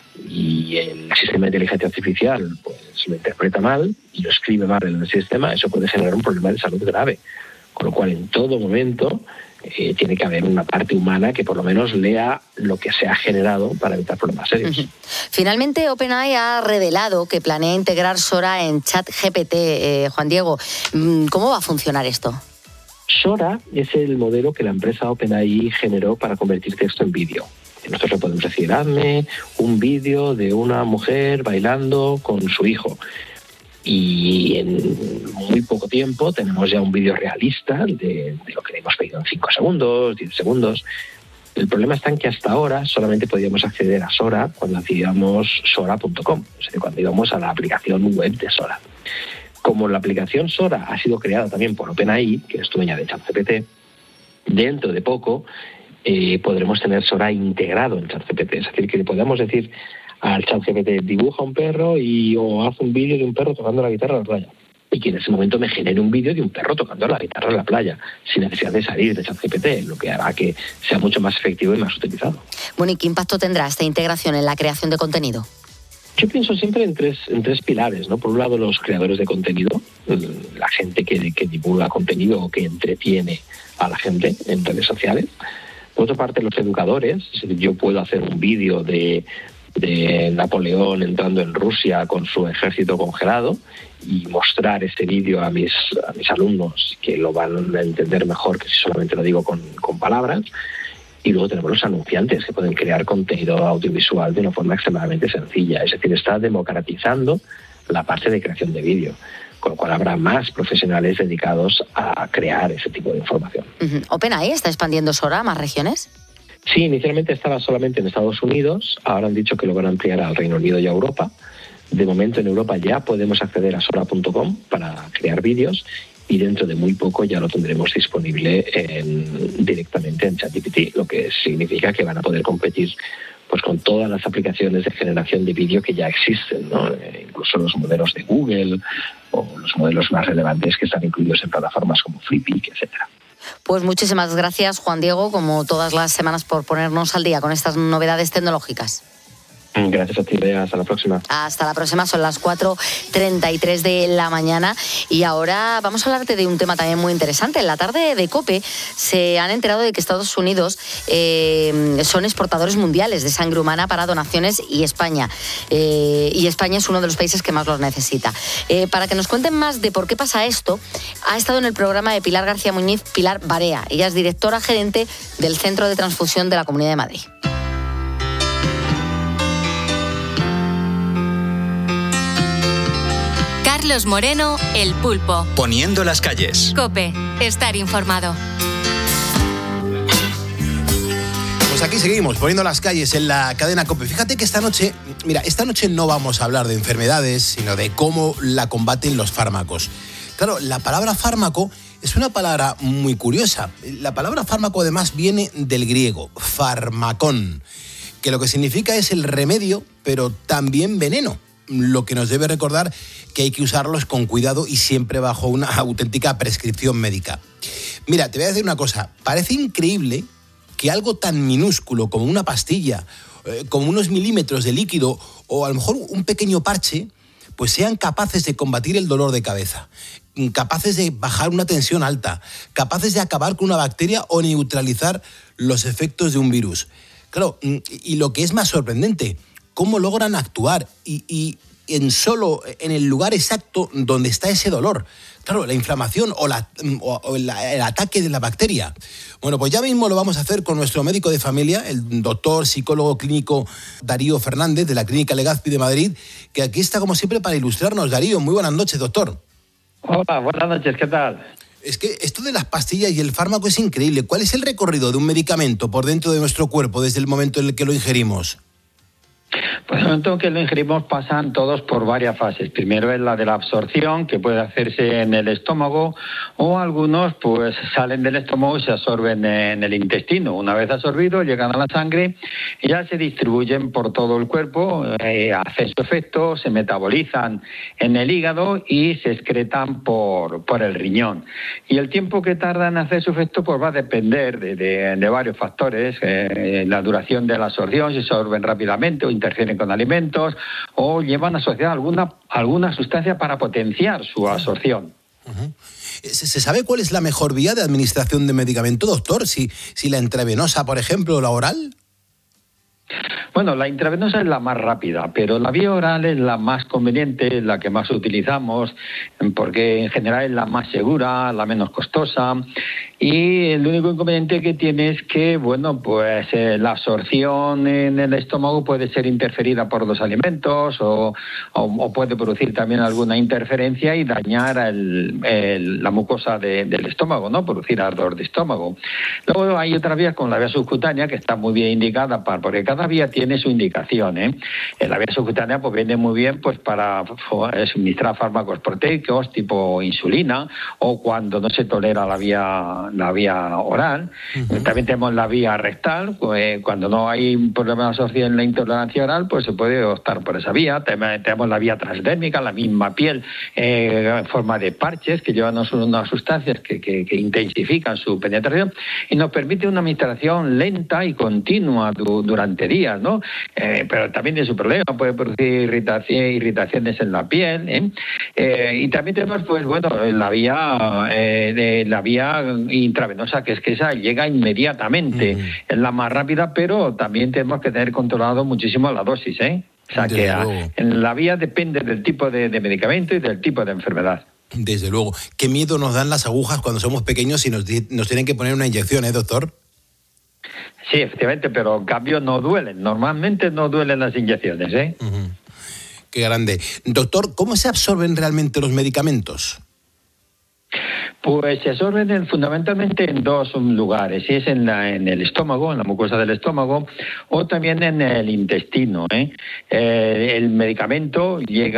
y el sistema de inteligencia artificial pues lo interpreta mal y lo escribe mal en el sistema, eso puede generar un problema de salud grave. Con lo cual, en todo momento, tiene que haber una parte humana que por lo menos lea lo que se ha generado para evitar problemas serios. Uh-huh. Finalmente, OpenAI ha revelado que planea integrar Sora en ChatGPT. Juan Diego, ¿cómo va a funcionar esto? Sora es el modelo que la empresa OpenAI generó para convertir texto en vídeo. Nosotros le podemos decir, hazme un vídeo de una mujer bailando con su hijo. Y en muy poco tiempo tenemos ya un vídeo realista de lo que le hemos pedido en 5 segundos, 10 segundos. El problema está en que hasta ahora solamente podíamos acceder a Sora cuando hacíamos sora.com, es decir, cuando íbamos a la aplicación web de Sora. Como la aplicación Sora ha sido creada también por OpenAI, que es dueña de ChatGPT, dentro de poco podremos tener Sora integrado en ChatGPT. Es decir, que le podemos decir al ChatGPT, dibuja un perro o haz un vídeo de un perro tocando la guitarra en la playa. Y que en ese momento me genere un vídeo de un perro tocando la guitarra en la playa, sin necesidad de salir de ChatGPT, lo que hará que sea mucho más efectivo y más utilizado. Bueno, ¿y qué impacto tendrá esta integración en la creación de contenido? Yo pienso siempre en tres pilares, ¿no? Por un lado, los creadores de contenido, la gente que divulga contenido o que entretiene a la gente en redes sociales. Por otra parte, los educadores. Es decir, yo puedo hacer un vídeo de Napoleón entrando en Rusia con su ejército congelado y mostrar ese vídeo a mis alumnos, que lo van a entender mejor que si solamente lo digo con palabras. Y luego tenemos los anunciantes, que pueden crear contenido audiovisual de una forma extremadamente sencilla. Es decir, está democratizando la parte de creación de vídeo, con lo cual habrá más profesionales dedicados a crear ese tipo de información. ¿OpenAI está expandiendo Sora a más regiones? Sí, inicialmente estaba solamente en Estados Unidos, ahora han dicho que lo van a ampliar al Reino Unido y a Europa. De momento en Europa ya podemos acceder a sora.com para crear vídeos, y dentro de muy poco ya lo tendremos disponible directamente en ChatGPT, lo que significa que van a poder competir pues con todas las aplicaciones de generación de vídeo que ya existen, ¿no? Incluso los modelos de Google o los modelos más relevantes que están incluidos en plataformas como Flippy, etcétera. Pues muchísimas gracias, Juan Diego, como todas las semanas, por ponernos al día con estas novedades tecnológicas. Gracias a ti, Bea. Hasta la próxima. Hasta la próxima, son las 4:33 de la mañana y ahora vamos a hablarte de un tema también muy interesante. En la tarde de COPE se han enterado de que Estados Unidos son exportadores mundiales de sangre humana para donaciones y España es uno de los países que más los necesita. Para que nos cuenten más de por qué pasa esto, ha estado en el programa de Pilar García Muñiz, Pilar Barea. Ella es directora gerente del Centro de Transfusión de la Comunidad de Madrid. Carlos Moreno, El Pulpo. Poniendo las calles. COPE, estar informado. Pues aquí seguimos, poniendo las calles en la cadena COPE. Fíjate que esta noche no vamos a hablar de enfermedades, sino de cómo la combaten los fármacos. Claro, la palabra fármaco es una palabra muy curiosa. La palabra fármaco además viene del griego, farmakón, que lo que significa es el remedio, pero también veneno. Lo que nos debe recordar que hay que usarlos con cuidado y siempre bajo una auténtica prescripción médica. Mira, te voy a decir una cosa. Parece increíble que algo tan minúsculo como una pastilla, como unos milímetros de líquido o a lo mejor un pequeño parche, pues sean capaces de combatir el dolor de cabeza, capaces de bajar una tensión alta, capaces de acabar con una bacteria o neutralizar los efectos de un virus. Claro, y lo que es más sorprendente, cómo logran actuar y en el lugar exacto donde está ese dolor. Claro, la inflamación o el ataque de la bacteria. Bueno, pues ya mismo lo vamos a hacer con nuestro médico de familia, el doctor psicólogo clínico Darío Fernández, de la Clínica Legazpi de Madrid, que aquí está como siempre para ilustrarnos. Darío, muy buenas noches, doctor. Hola, buenas noches, ¿qué tal? Es que esto de las pastillas y el fármaco es increíble. ¿Cuál es el recorrido de un medicamento por dentro de nuestro cuerpo desde el momento en el que lo ingerimos? Pues en el momento que lo ingerimos pasan todos por varias fases. Primero es la de la absorción, que puede hacerse en el estómago, o algunos pues salen del estómago y se absorben en el intestino. Una vez absorbidos llegan a la sangre y ya se distribuyen por todo el cuerpo, hacen su efecto, se metabolizan en el hígado y se excretan por el riñón. Y el tiempo que tardan en hacer su efecto pues va a depender de varios factores, la duración de la absorción, si se absorben rápidamente o interfieren con alimentos o llevan asociada alguna sustancia para potenciar su absorción. Uh-huh. ¿Se sabe cuál es la mejor vía de administración de medicamento, doctor? Si la intravenosa, por ejemplo, o la oral. Bueno, la intravenosa es la más rápida, pero la vía oral es la más conveniente, es la que más utilizamos, porque en general es la más segura, la menos costosa y el único inconveniente que tiene es que, bueno, pues la absorción en el estómago puede ser interferida por los alimentos o puede producir también alguna interferencia y dañar la mucosa del estómago, ¿no? Producir ardor de estómago. Luego hay otras vías como la vía subcutánea, que está muy bien indicada porque cada vía tiene su indicación, ¿eh? La vía subcutánea pues viene muy bien pues para suministrar fármacos proteicos tipo insulina, o cuando no se tolera la vía oral. También tenemos la vía rectal, pues, cuando no hay un problema de absorción en la intolerancia oral, pues se puede optar por esa vía. Tenemos la vía transdérmica, la misma piel en forma de parches que llevan unas sustancias que intensifican su penetración y nos permite una administración lenta y continua durante días, ¿no? Pero también es un problema, puede producir irritaciones en la piel, y también tenemos, pues bueno, la vía intravenosa, que es que esa llega inmediatamente, es la más rápida, pero también tenemos que tener controlado muchísimo la dosis, O sea que en la vía depende del tipo de medicamento y del tipo de enfermedad. Desde luego. Qué miedo nos dan las agujas cuando somos pequeños y nos tienen que poner una inyección, doctor? Sí, efectivamente, pero en cambio no duelen. Normalmente no duelen las inyecciones, Qué grande. Doctor, ¿cómo se absorben realmente los medicamentos? Pues se absorben fundamentalmente en dos lugares, y es en el estómago, en la mucosa del estómago, o también en el intestino. El medicamento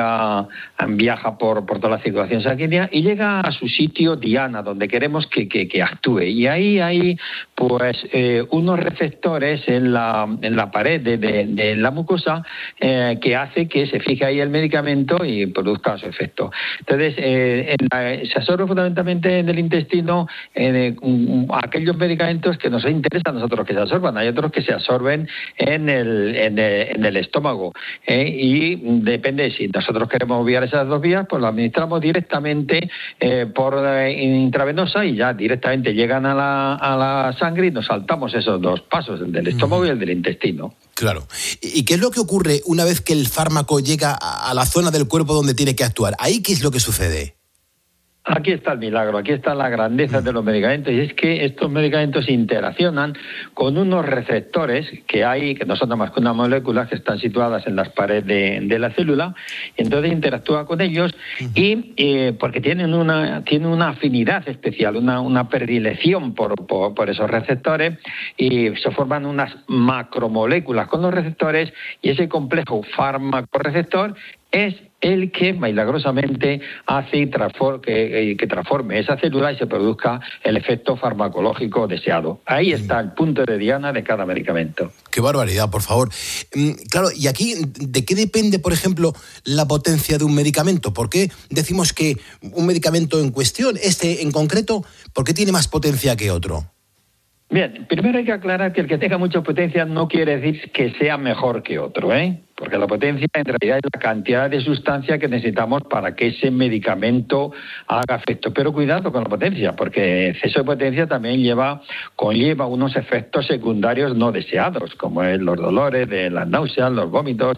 viaja por toda la circulación sanguínea y llega a su sitio diana, donde queremos que actúe. Y ahí hay pues unos receptores en la pared de la mucosa que hace que se fije ahí el medicamento y produzca su efecto. Entonces, se absorbe fundamentalmente en el intestino aquellos medicamentos que nos interesan a nosotros que se absorban. Hay otros que se absorben en el estómago, y depende, si nosotros queremos obviar esas dos vías, pues lo administramos directamente por intravenosa y ya directamente llegan a la sangre y nos saltamos esos dos pasos, el del estómago y el del intestino. Claro. ¿Y qué es lo que ocurre una vez que el fármaco llega a la zona del cuerpo donde tiene que actuar? ¿Ahí qué es lo que sucede? Aquí está el milagro, aquí está la grandeza de los medicamentos, y es que estos medicamentos interaccionan con unos receptores que no son nada más que unas moléculas que están situadas en las paredes de la célula, y entonces interactúa con ellos y porque tienen una afinidad especial, una predilección por esos receptores, y se forman unas macromoléculas con los receptores, y ese complejo fármaco-receptor es el que milagrosamente hace que transforme esa célula y se produzca el efecto farmacológico deseado. Ahí está el punto de diana de cada medicamento. Qué barbaridad, por favor. Claro, y aquí, ¿de qué depende, por ejemplo, la potencia de un medicamento? ¿Por qué decimos que un medicamento en cuestión, en concreto, por qué tiene más potencia que otro? Bien, primero hay que aclarar que el que tenga mucha potencia no quiere decir que sea mejor que otro, porque la potencia en realidad es la cantidad de sustancia que necesitamos para que ese medicamento haga efecto. Pero cuidado con la potencia, porque exceso de potencia también conlleva unos efectos secundarios no deseados, como es los dolores, las náuseas, los vómitos,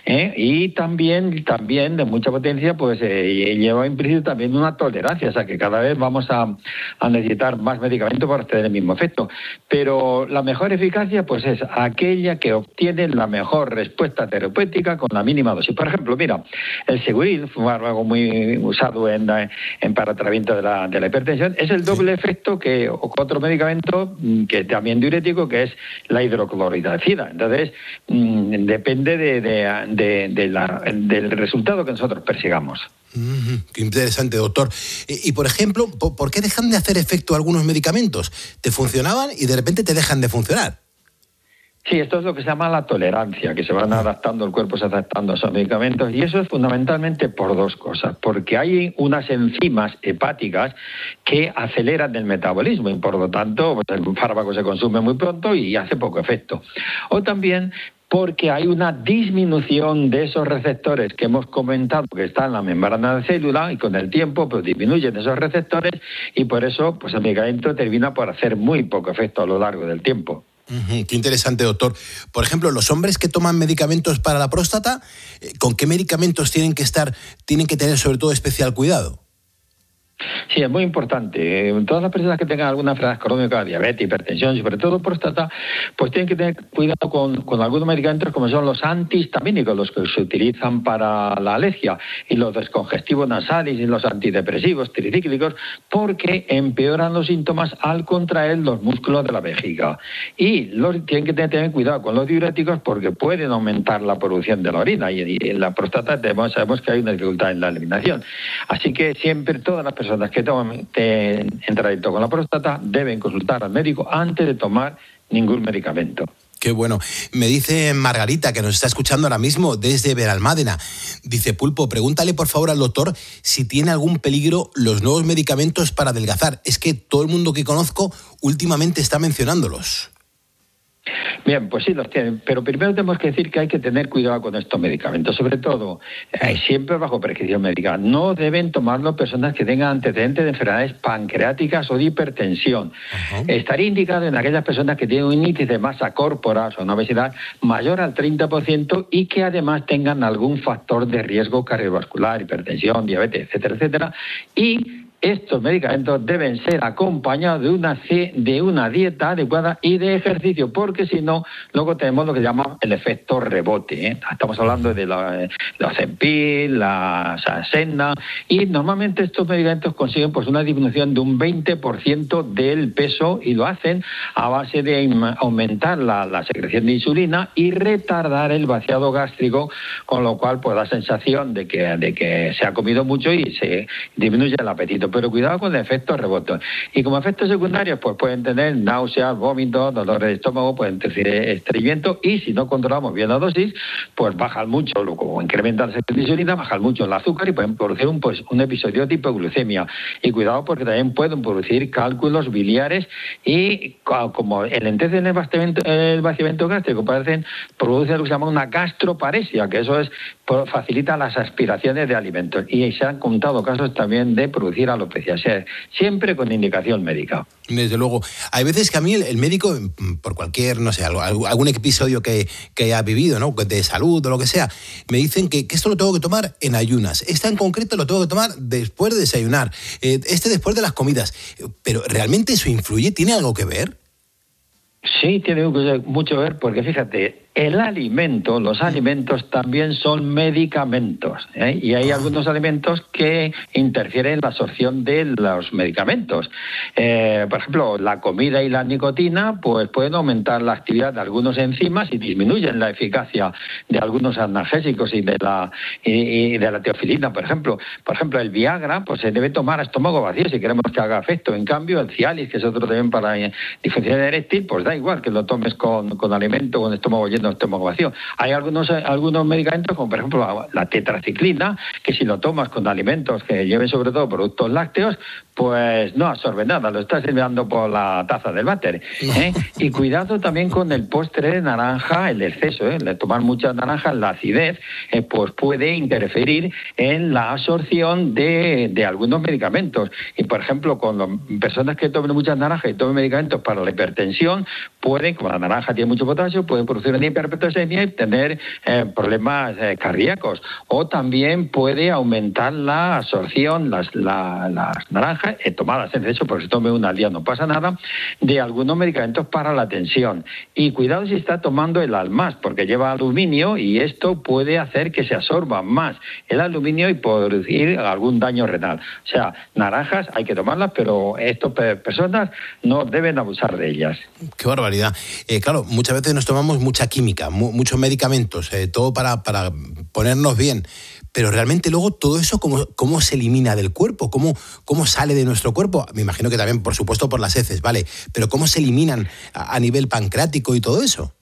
y también de mucha potencia pues lleva implícito también una tolerancia, o sea que cada vez vamos a necesitar más medicamentos para obtener el mismo efecto. Pero la mejor eficacia pues es aquella que obtiene la mejor respuesta terapéutica con la mínima dosis. Por ejemplo, mira, el Seguin, algo muy usado para tratamiento de la hipertensión, es el doble efecto que otro medicamento que también diurético, que es la hidroclorotiazida. Entonces, depende del resultado que nosotros persigamos. Qué interesante, doctor. Y, por ejemplo, ¿por qué dejan de hacer efecto algunos medicamentos? ¿Te funcionaban y de repente te dejan de funcionar? Sí, esto es lo que se llama la tolerancia, que se van adaptando, el cuerpo se va adaptando a esos medicamentos, y eso es fundamentalmente por dos cosas, porque hay unas enzimas hepáticas que aceleran el metabolismo y por lo tanto pues, el fármaco se consume muy pronto y hace poco efecto. O también porque hay una disminución de esos receptores que hemos comentado que están en la membrana de la célula, y con el tiempo pues disminuyen esos receptores, y por eso pues el medicamento termina por hacer muy poco efecto a lo largo del tiempo. Qué interesante, doctor. Por ejemplo, los hombres que toman medicamentos para la próstata, ¿con qué medicamentos tienen que tener sobre todo especial cuidado? Sí, es muy importante. Todas las personas que tengan alguna enfermedad crónica, diabetes, hipertensión, sobre todo próstata, pues tienen que tener cuidado con algunos medicamentos como son los antihistamínicos, los que se utilizan para la alergia, y los descongestivos nasales y los antidepresivos tricíclicos, porque empeoran los síntomas al contraer los músculos de la vejiga. Y tienen que tener cuidado con los diuréticos porque pueden aumentar la producción de la orina, y en la próstata sabemos que hay una dificultad en la eliminación. Así que siempre todas las personas que toman entradito con la próstata deben consultar al médico antes de tomar ningún medicamento. Qué bueno. Me dice Margarita, que nos está escuchando ahora mismo desde Benalmádena. Dice, Pulpo, pregúntale por favor al doctor si tiene algún peligro los nuevos medicamentos para adelgazar. Es que todo el mundo que conozco últimamente está mencionándolos. Bien, pues sí los tienen, pero primero tenemos que decir que hay que tener cuidado con estos medicamentos, sobre todo siempre bajo prescripción médica. No deben tomarlo personas que tengan antecedentes de enfermedades pancreáticas o de hipertensión. Estaría indicado en aquellas personas que tienen un índice de masa corporal o una obesidad mayor al 30% y que además tengan algún factor de riesgo cardiovascular, hipertensión, diabetes, etcétera, etcétera. Y estos medicamentos deben ser acompañados de una dieta adecuada y de ejercicio, porque si no, luego tenemos lo que llaman el efecto rebote. Estamos hablando de la Ozempic, la Saxenda, y normalmente estos medicamentos consiguen pues una disminución de un 20% del peso, y lo hacen a base de aumentar la secreción de insulina y retardar el vaciado gástrico, con lo cual pues da sensación de que se ha comido mucho y se disminuye el apetito. Pero cuidado con el efecto rebote. Y como efectos secundarios, pues pueden tener náuseas, vómitos, dolores de estómago, pueden tener estreñimiento, y si no controlamos bien la dosis, pues bajan mucho, como incrementan la secreción de insulina, bajan mucho el azúcar y pueden producir un episodio tipo glucemia. Y cuidado porque también pueden producir cálculos biliares, y como enlentecen el vaciamiento gástrico, produce lo que se llama una gastroparesia, que eso facilita las aspiraciones de alimentos. Y se han contado casos también de producir alopecia, siempre con indicación médica. Desde luego. Hay veces que a mí el médico, por cualquier, no sé, algún episodio que haya vivido, ¿no?, de salud o lo que sea, me dicen que esto lo tengo que tomar en ayunas. Esta en concreto lo tengo que tomar después de desayunar. Después de las comidas. Pero ¿realmente eso influye? ¿Tiene algo que ver? Sí, tiene mucho que ver, porque fíjate, los alimentos también son medicamentos, y hay algunos alimentos que interfieren en la absorción de los medicamentos. Por ejemplo, la comida y la nicotina pues pueden aumentar la actividad de algunos enzimas y disminuyen la eficacia de algunos analgésicos y de la teofilina, por ejemplo. Por ejemplo, el Viagra pues se debe tomar a estómago vacío si queremos que haga efecto. En cambio, el Cialis, que es otro también para disfunción eréctil, pues da igual que lo tomes con alimento, con estómago lleno, estómago vacío. Hay algunos medicamentos, como por ejemplo la tetraciclina, que si lo tomas con alimentos que lleven sobre todo productos lácteos, pues no absorbe nada, lo estás eliminando por la taza del váter. Y cuidado también con el postre de naranja, el exceso, de tomar muchas naranjas, la acidez, pues puede interferir en la absorción de algunos medicamentos. Y por ejemplo, con personas que tomen muchas naranjas y tomen medicamentos para la hipertensión, como la naranja tiene mucho potasio, pueden producir una hiperpotasemia y tener problemas cardíacos. O también puede aumentar la absorción, las naranjas, tomadas en exceso, porque si tome una al día no pasa nada, de algunos medicamentos para la tensión. Y cuidado si está tomando el Almaz, porque lleva aluminio, y esto puede hacer que se absorba más el aluminio y producir algún daño renal. O sea, naranjas hay que tomarlas, pero estas personas no deben abusar de ellas. Qué barbaridad. Claro, muchas veces nos tomamos mucha química, muchos medicamentos, todo para ponernos bien. Pero realmente luego todo eso, ¿cómo se elimina del cuerpo? ¿Cómo sale de nuestro cuerpo? Me imagino que también, por supuesto, por las heces, ¿vale? Pero ¿cómo se eliminan a nivel pancreático y todo eso?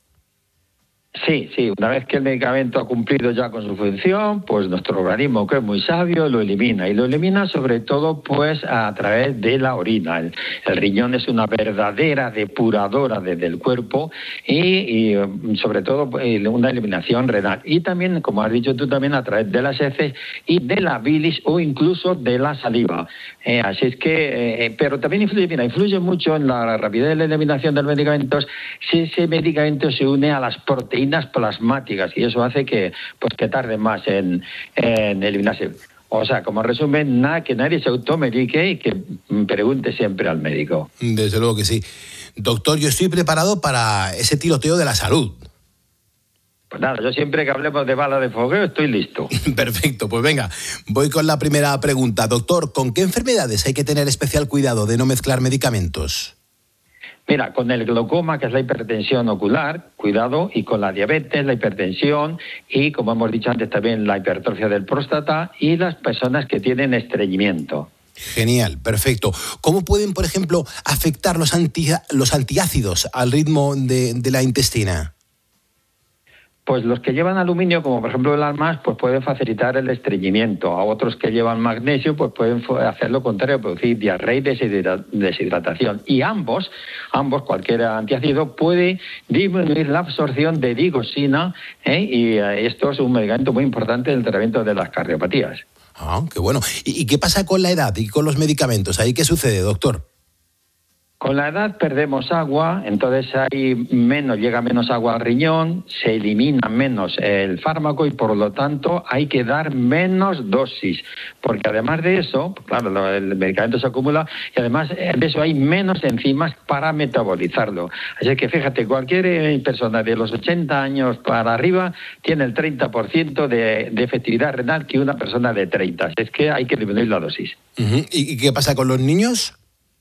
Sí, una vez que el medicamento ha cumplido ya con su función, pues nuestro organismo, que es muy sabio, lo elimina. Y lo elimina sobre todo pues a través de la orina. El riñón es una verdadera depuradora del cuerpo y sobre todo una eliminación renal. Y también, como has dicho tú, también a través de las heces y de la bilis o incluso de la saliva. Así es que, pero también influye mucho en la rapidez de la eliminación de los medicamentos si ese medicamento se une a las proteínas plasmáticas, y eso hace que tarde más en eliminarse. O sea, como resumen, que nadie se automedique y que pregunte siempre al médico. Desde luego que sí. Doctor, yo estoy preparado para ese tiroteo de la salud. Pues nada, yo siempre que hablemos de bala de fogueo estoy listo. Perfecto, pues venga, voy con la primera pregunta. Doctor, ¿con qué enfermedades hay que tener especial cuidado de no mezclar medicamentos? Mira, con el glaucoma, que es la hipertensión ocular, cuidado, y con la diabetes, la hipertensión, y como hemos dicho antes también la hipertrofia del próstata y las personas que tienen estreñimiento. Genial, perfecto. ¿Cómo pueden, por ejemplo, afectar los antiácidos al ritmo de la intestina? Pues los que llevan aluminio, como por ejemplo el almás, pues pueden facilitar el estreñimiento. A otros que llevan magnesio, pues pueden hacer lo contrario, producir diarrea y deshidratación. Y ambos, cualquier antiácido, puede disminuir la absorción de digoxina, y esto es un medicamento muy importante en el tratamiento de las cardiopatías. Ah, qué bueno. ¿Y qué pasa con la edad y con los medicamentos? ¿Ahí qué sucede, doctor? Con la edad perdemos agua, entonces llega menos agua al riñón, se elimina menos el fármaco y por lo tanto hay que dar menos dosis, porque además de eso, claro, el medicamento se acumula y además de eso hay menos enzimas para metabolizarlo. Así que fíjate, cualquier persona de los 80 años para arriba tiene el 30% de efectividad renal que una persona de 30. Así es que hay que disminuir la dosis. Uh-huh. ¿Y qué pasa con los niños?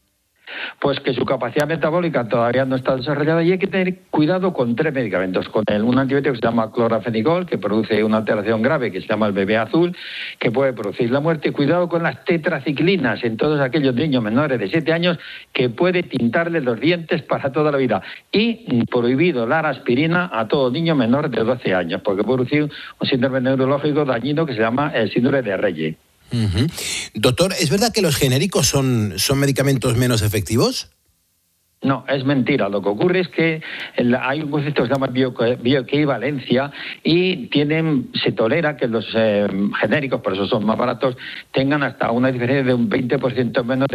Pues que su capacidad metabólica todavía no está desarrollada y hay que tener cuidado con 3 medicamentos. Con un antibiótico que se llama clorafenigol, que produce una alteración grave que se llama el bebé azul, que puede producir la muerte. Cuidado con las tetraciclinas en todos aquellos niños menores de 7 años que puede tintarles los dientes para toda la vida. Y prohibido dar aspirina a todo niño menor de 12 años, porque puede producir un síndrome neurológico dañino que se llama el síndrome de Reye. Uh-huh. Doctor, ¿es verdad que los genéricos son medicamentos menos efectivos? No, es mentira. Lo que ocurre es que hay un concepto que se llama bioequivalencia y se tolera que los genéricos, por eso son más baratos, tengan hasta una diferencia de un 20% menos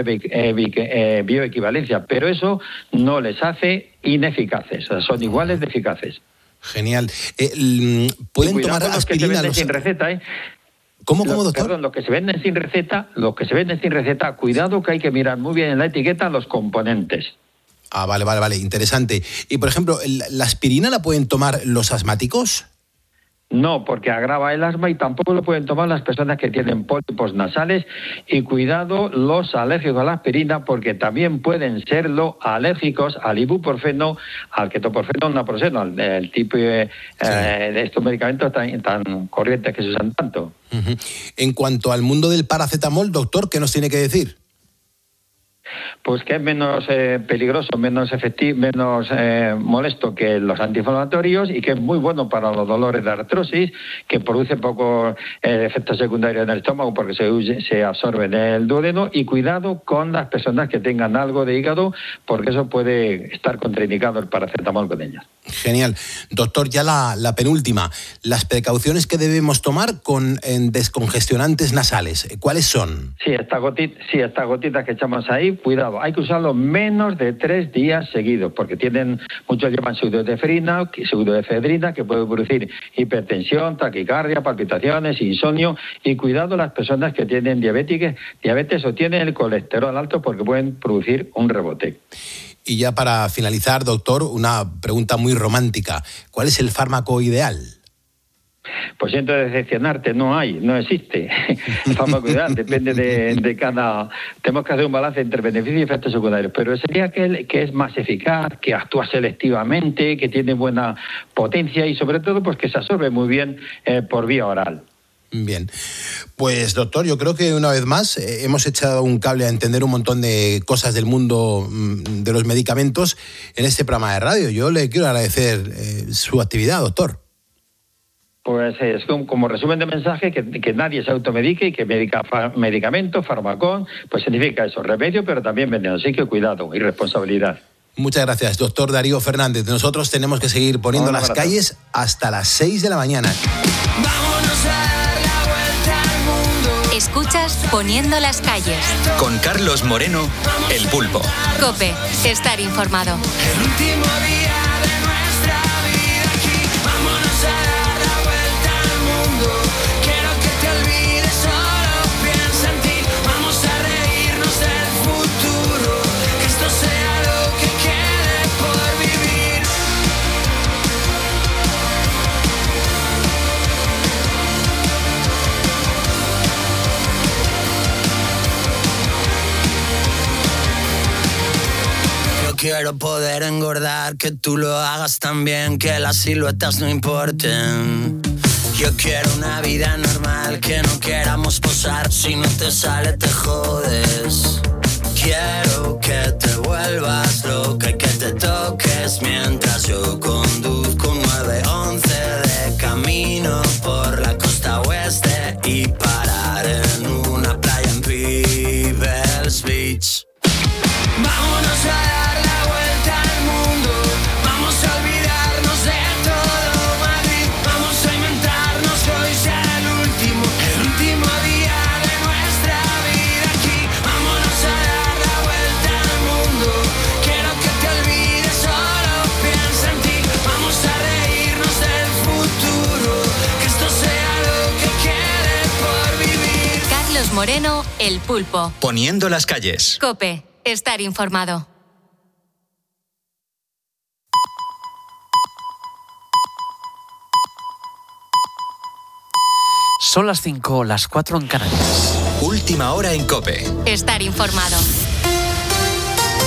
de bioequivalencia, pero eso no les hace ineficaces, o sea, son iguales de eficaces. Genial. ¿Pueden tomar aspirina sin receta, ¿Cómo, doctor? Perdón, los que se venden sin receta, cuidado que hay que mirar muy bien en la etiqueta los componentes. Ah, vale, interesante. Y, por ejemplo, ¿la aspirina la pueden tomar los asmáticos? No, porque agrava el asma y tampoco lo pueden tomar las personas que tienen pólipos nasales. Y cuidado los alérgicos a la aspirina, porque también pueden serlo alérgicos al ibuprofeno, al ketoprofeno, al naproxeno, al tipo de estos medicamentos tan corrientes que se usan tanto. Uh-huh. En cuanto al mundo del paracetamol, doctor, ¿qué nos tiene que decir? Pues que es menos peligroso, menos efectivo, menos molesto que los antiinflamatorios y que es muy bueno para los dolores de artrosis, que produce poco efectos secundarios en el estómago porque se absorbe en el duodeno. Y cuidado con las personas que tengan algo de hígado, porque eso puede estar contraindicado el paracetamol con ellas. Genial. Doctor, ya la penúltima. Las precauciones que debemos tomar con descongestionantes nasales, ¿cuáles son? Sí, estas gotitas que echamos ahí, cuidado, hay que usarlo menos de 3 días seguidos, porque muchos llevan pseudoefedrina, que puede producir hipertensión, taquicardia, palpitaciones, insomnio, y cuidado las personas que tienen diabetes o tienen el colesterol alto, porque pueden producir un rebote. Y ya para finalizar, doctor, una pregunta muy romántica. ¿Cuál es el fármaco ideal? Pues siento decepcionarte, no existe. El fármaco ideal depende de cada... Tenemos que hacer un balance entre beneficios y efectos secundarios, pero sería aquel que es más eficaz, que actúa selectivamente, que tiene buena potencia y sobre todo pues que se absorbe muy bien por vía oral. Bien, pues doctor, yo creo que una vez más hemos echado un cable a entender un montón de cosas del mundo de los medicamentos en este programa de radio. Yo le quiero agradecer su actividad, doctor. Pues es como resumen de mensaje que nadie se automedique y que medicamento, farmacón, pues significa eso, remedio, pero también veneno. Así que cuidado y responsabilidad. Muchas gracias, doctor Darío Fernández. Nosotros tenemos que seguir poniendo las calles hasta las 6 de la mañana. Vámonos a dar la vuelta al mundo. Escuchas Poniendo las calles. Con Carlos Moreno, El Pulpo. COPE, estar informado. El último día de nuestra vida aquí. Vámonos a dar la vuelta al mundo. Quiero que te olvides solo quiero poder engordar, que tú lo hagas también, que las siluetas no importen. Yo quiero una vida normal, que no queramos posar, si no te sale te jodes. Quiero que te vuelvas loca y que te toques mientras yo conduzco 911 de camino por la costa oeste y parar en una playa en People's Beach. Vámonos a dar la vuelta al mundo, vamos a olvidarnos de todo Madrid, vamos a inventarnos que hoy sea el último día de nuestra vida aquí. Vámonos a dar la vuelta al mundo, quiero que te olvides, solo piensa en ti. Vamos a reírnos del futuro, que esto sea lo que quede por vivir. Carlos Moreno, El Pulpo. Poniendo las calles. COPE. Estar informado. Son las 5, las 4 en Canarias. Última hora en COPE. Estar informado.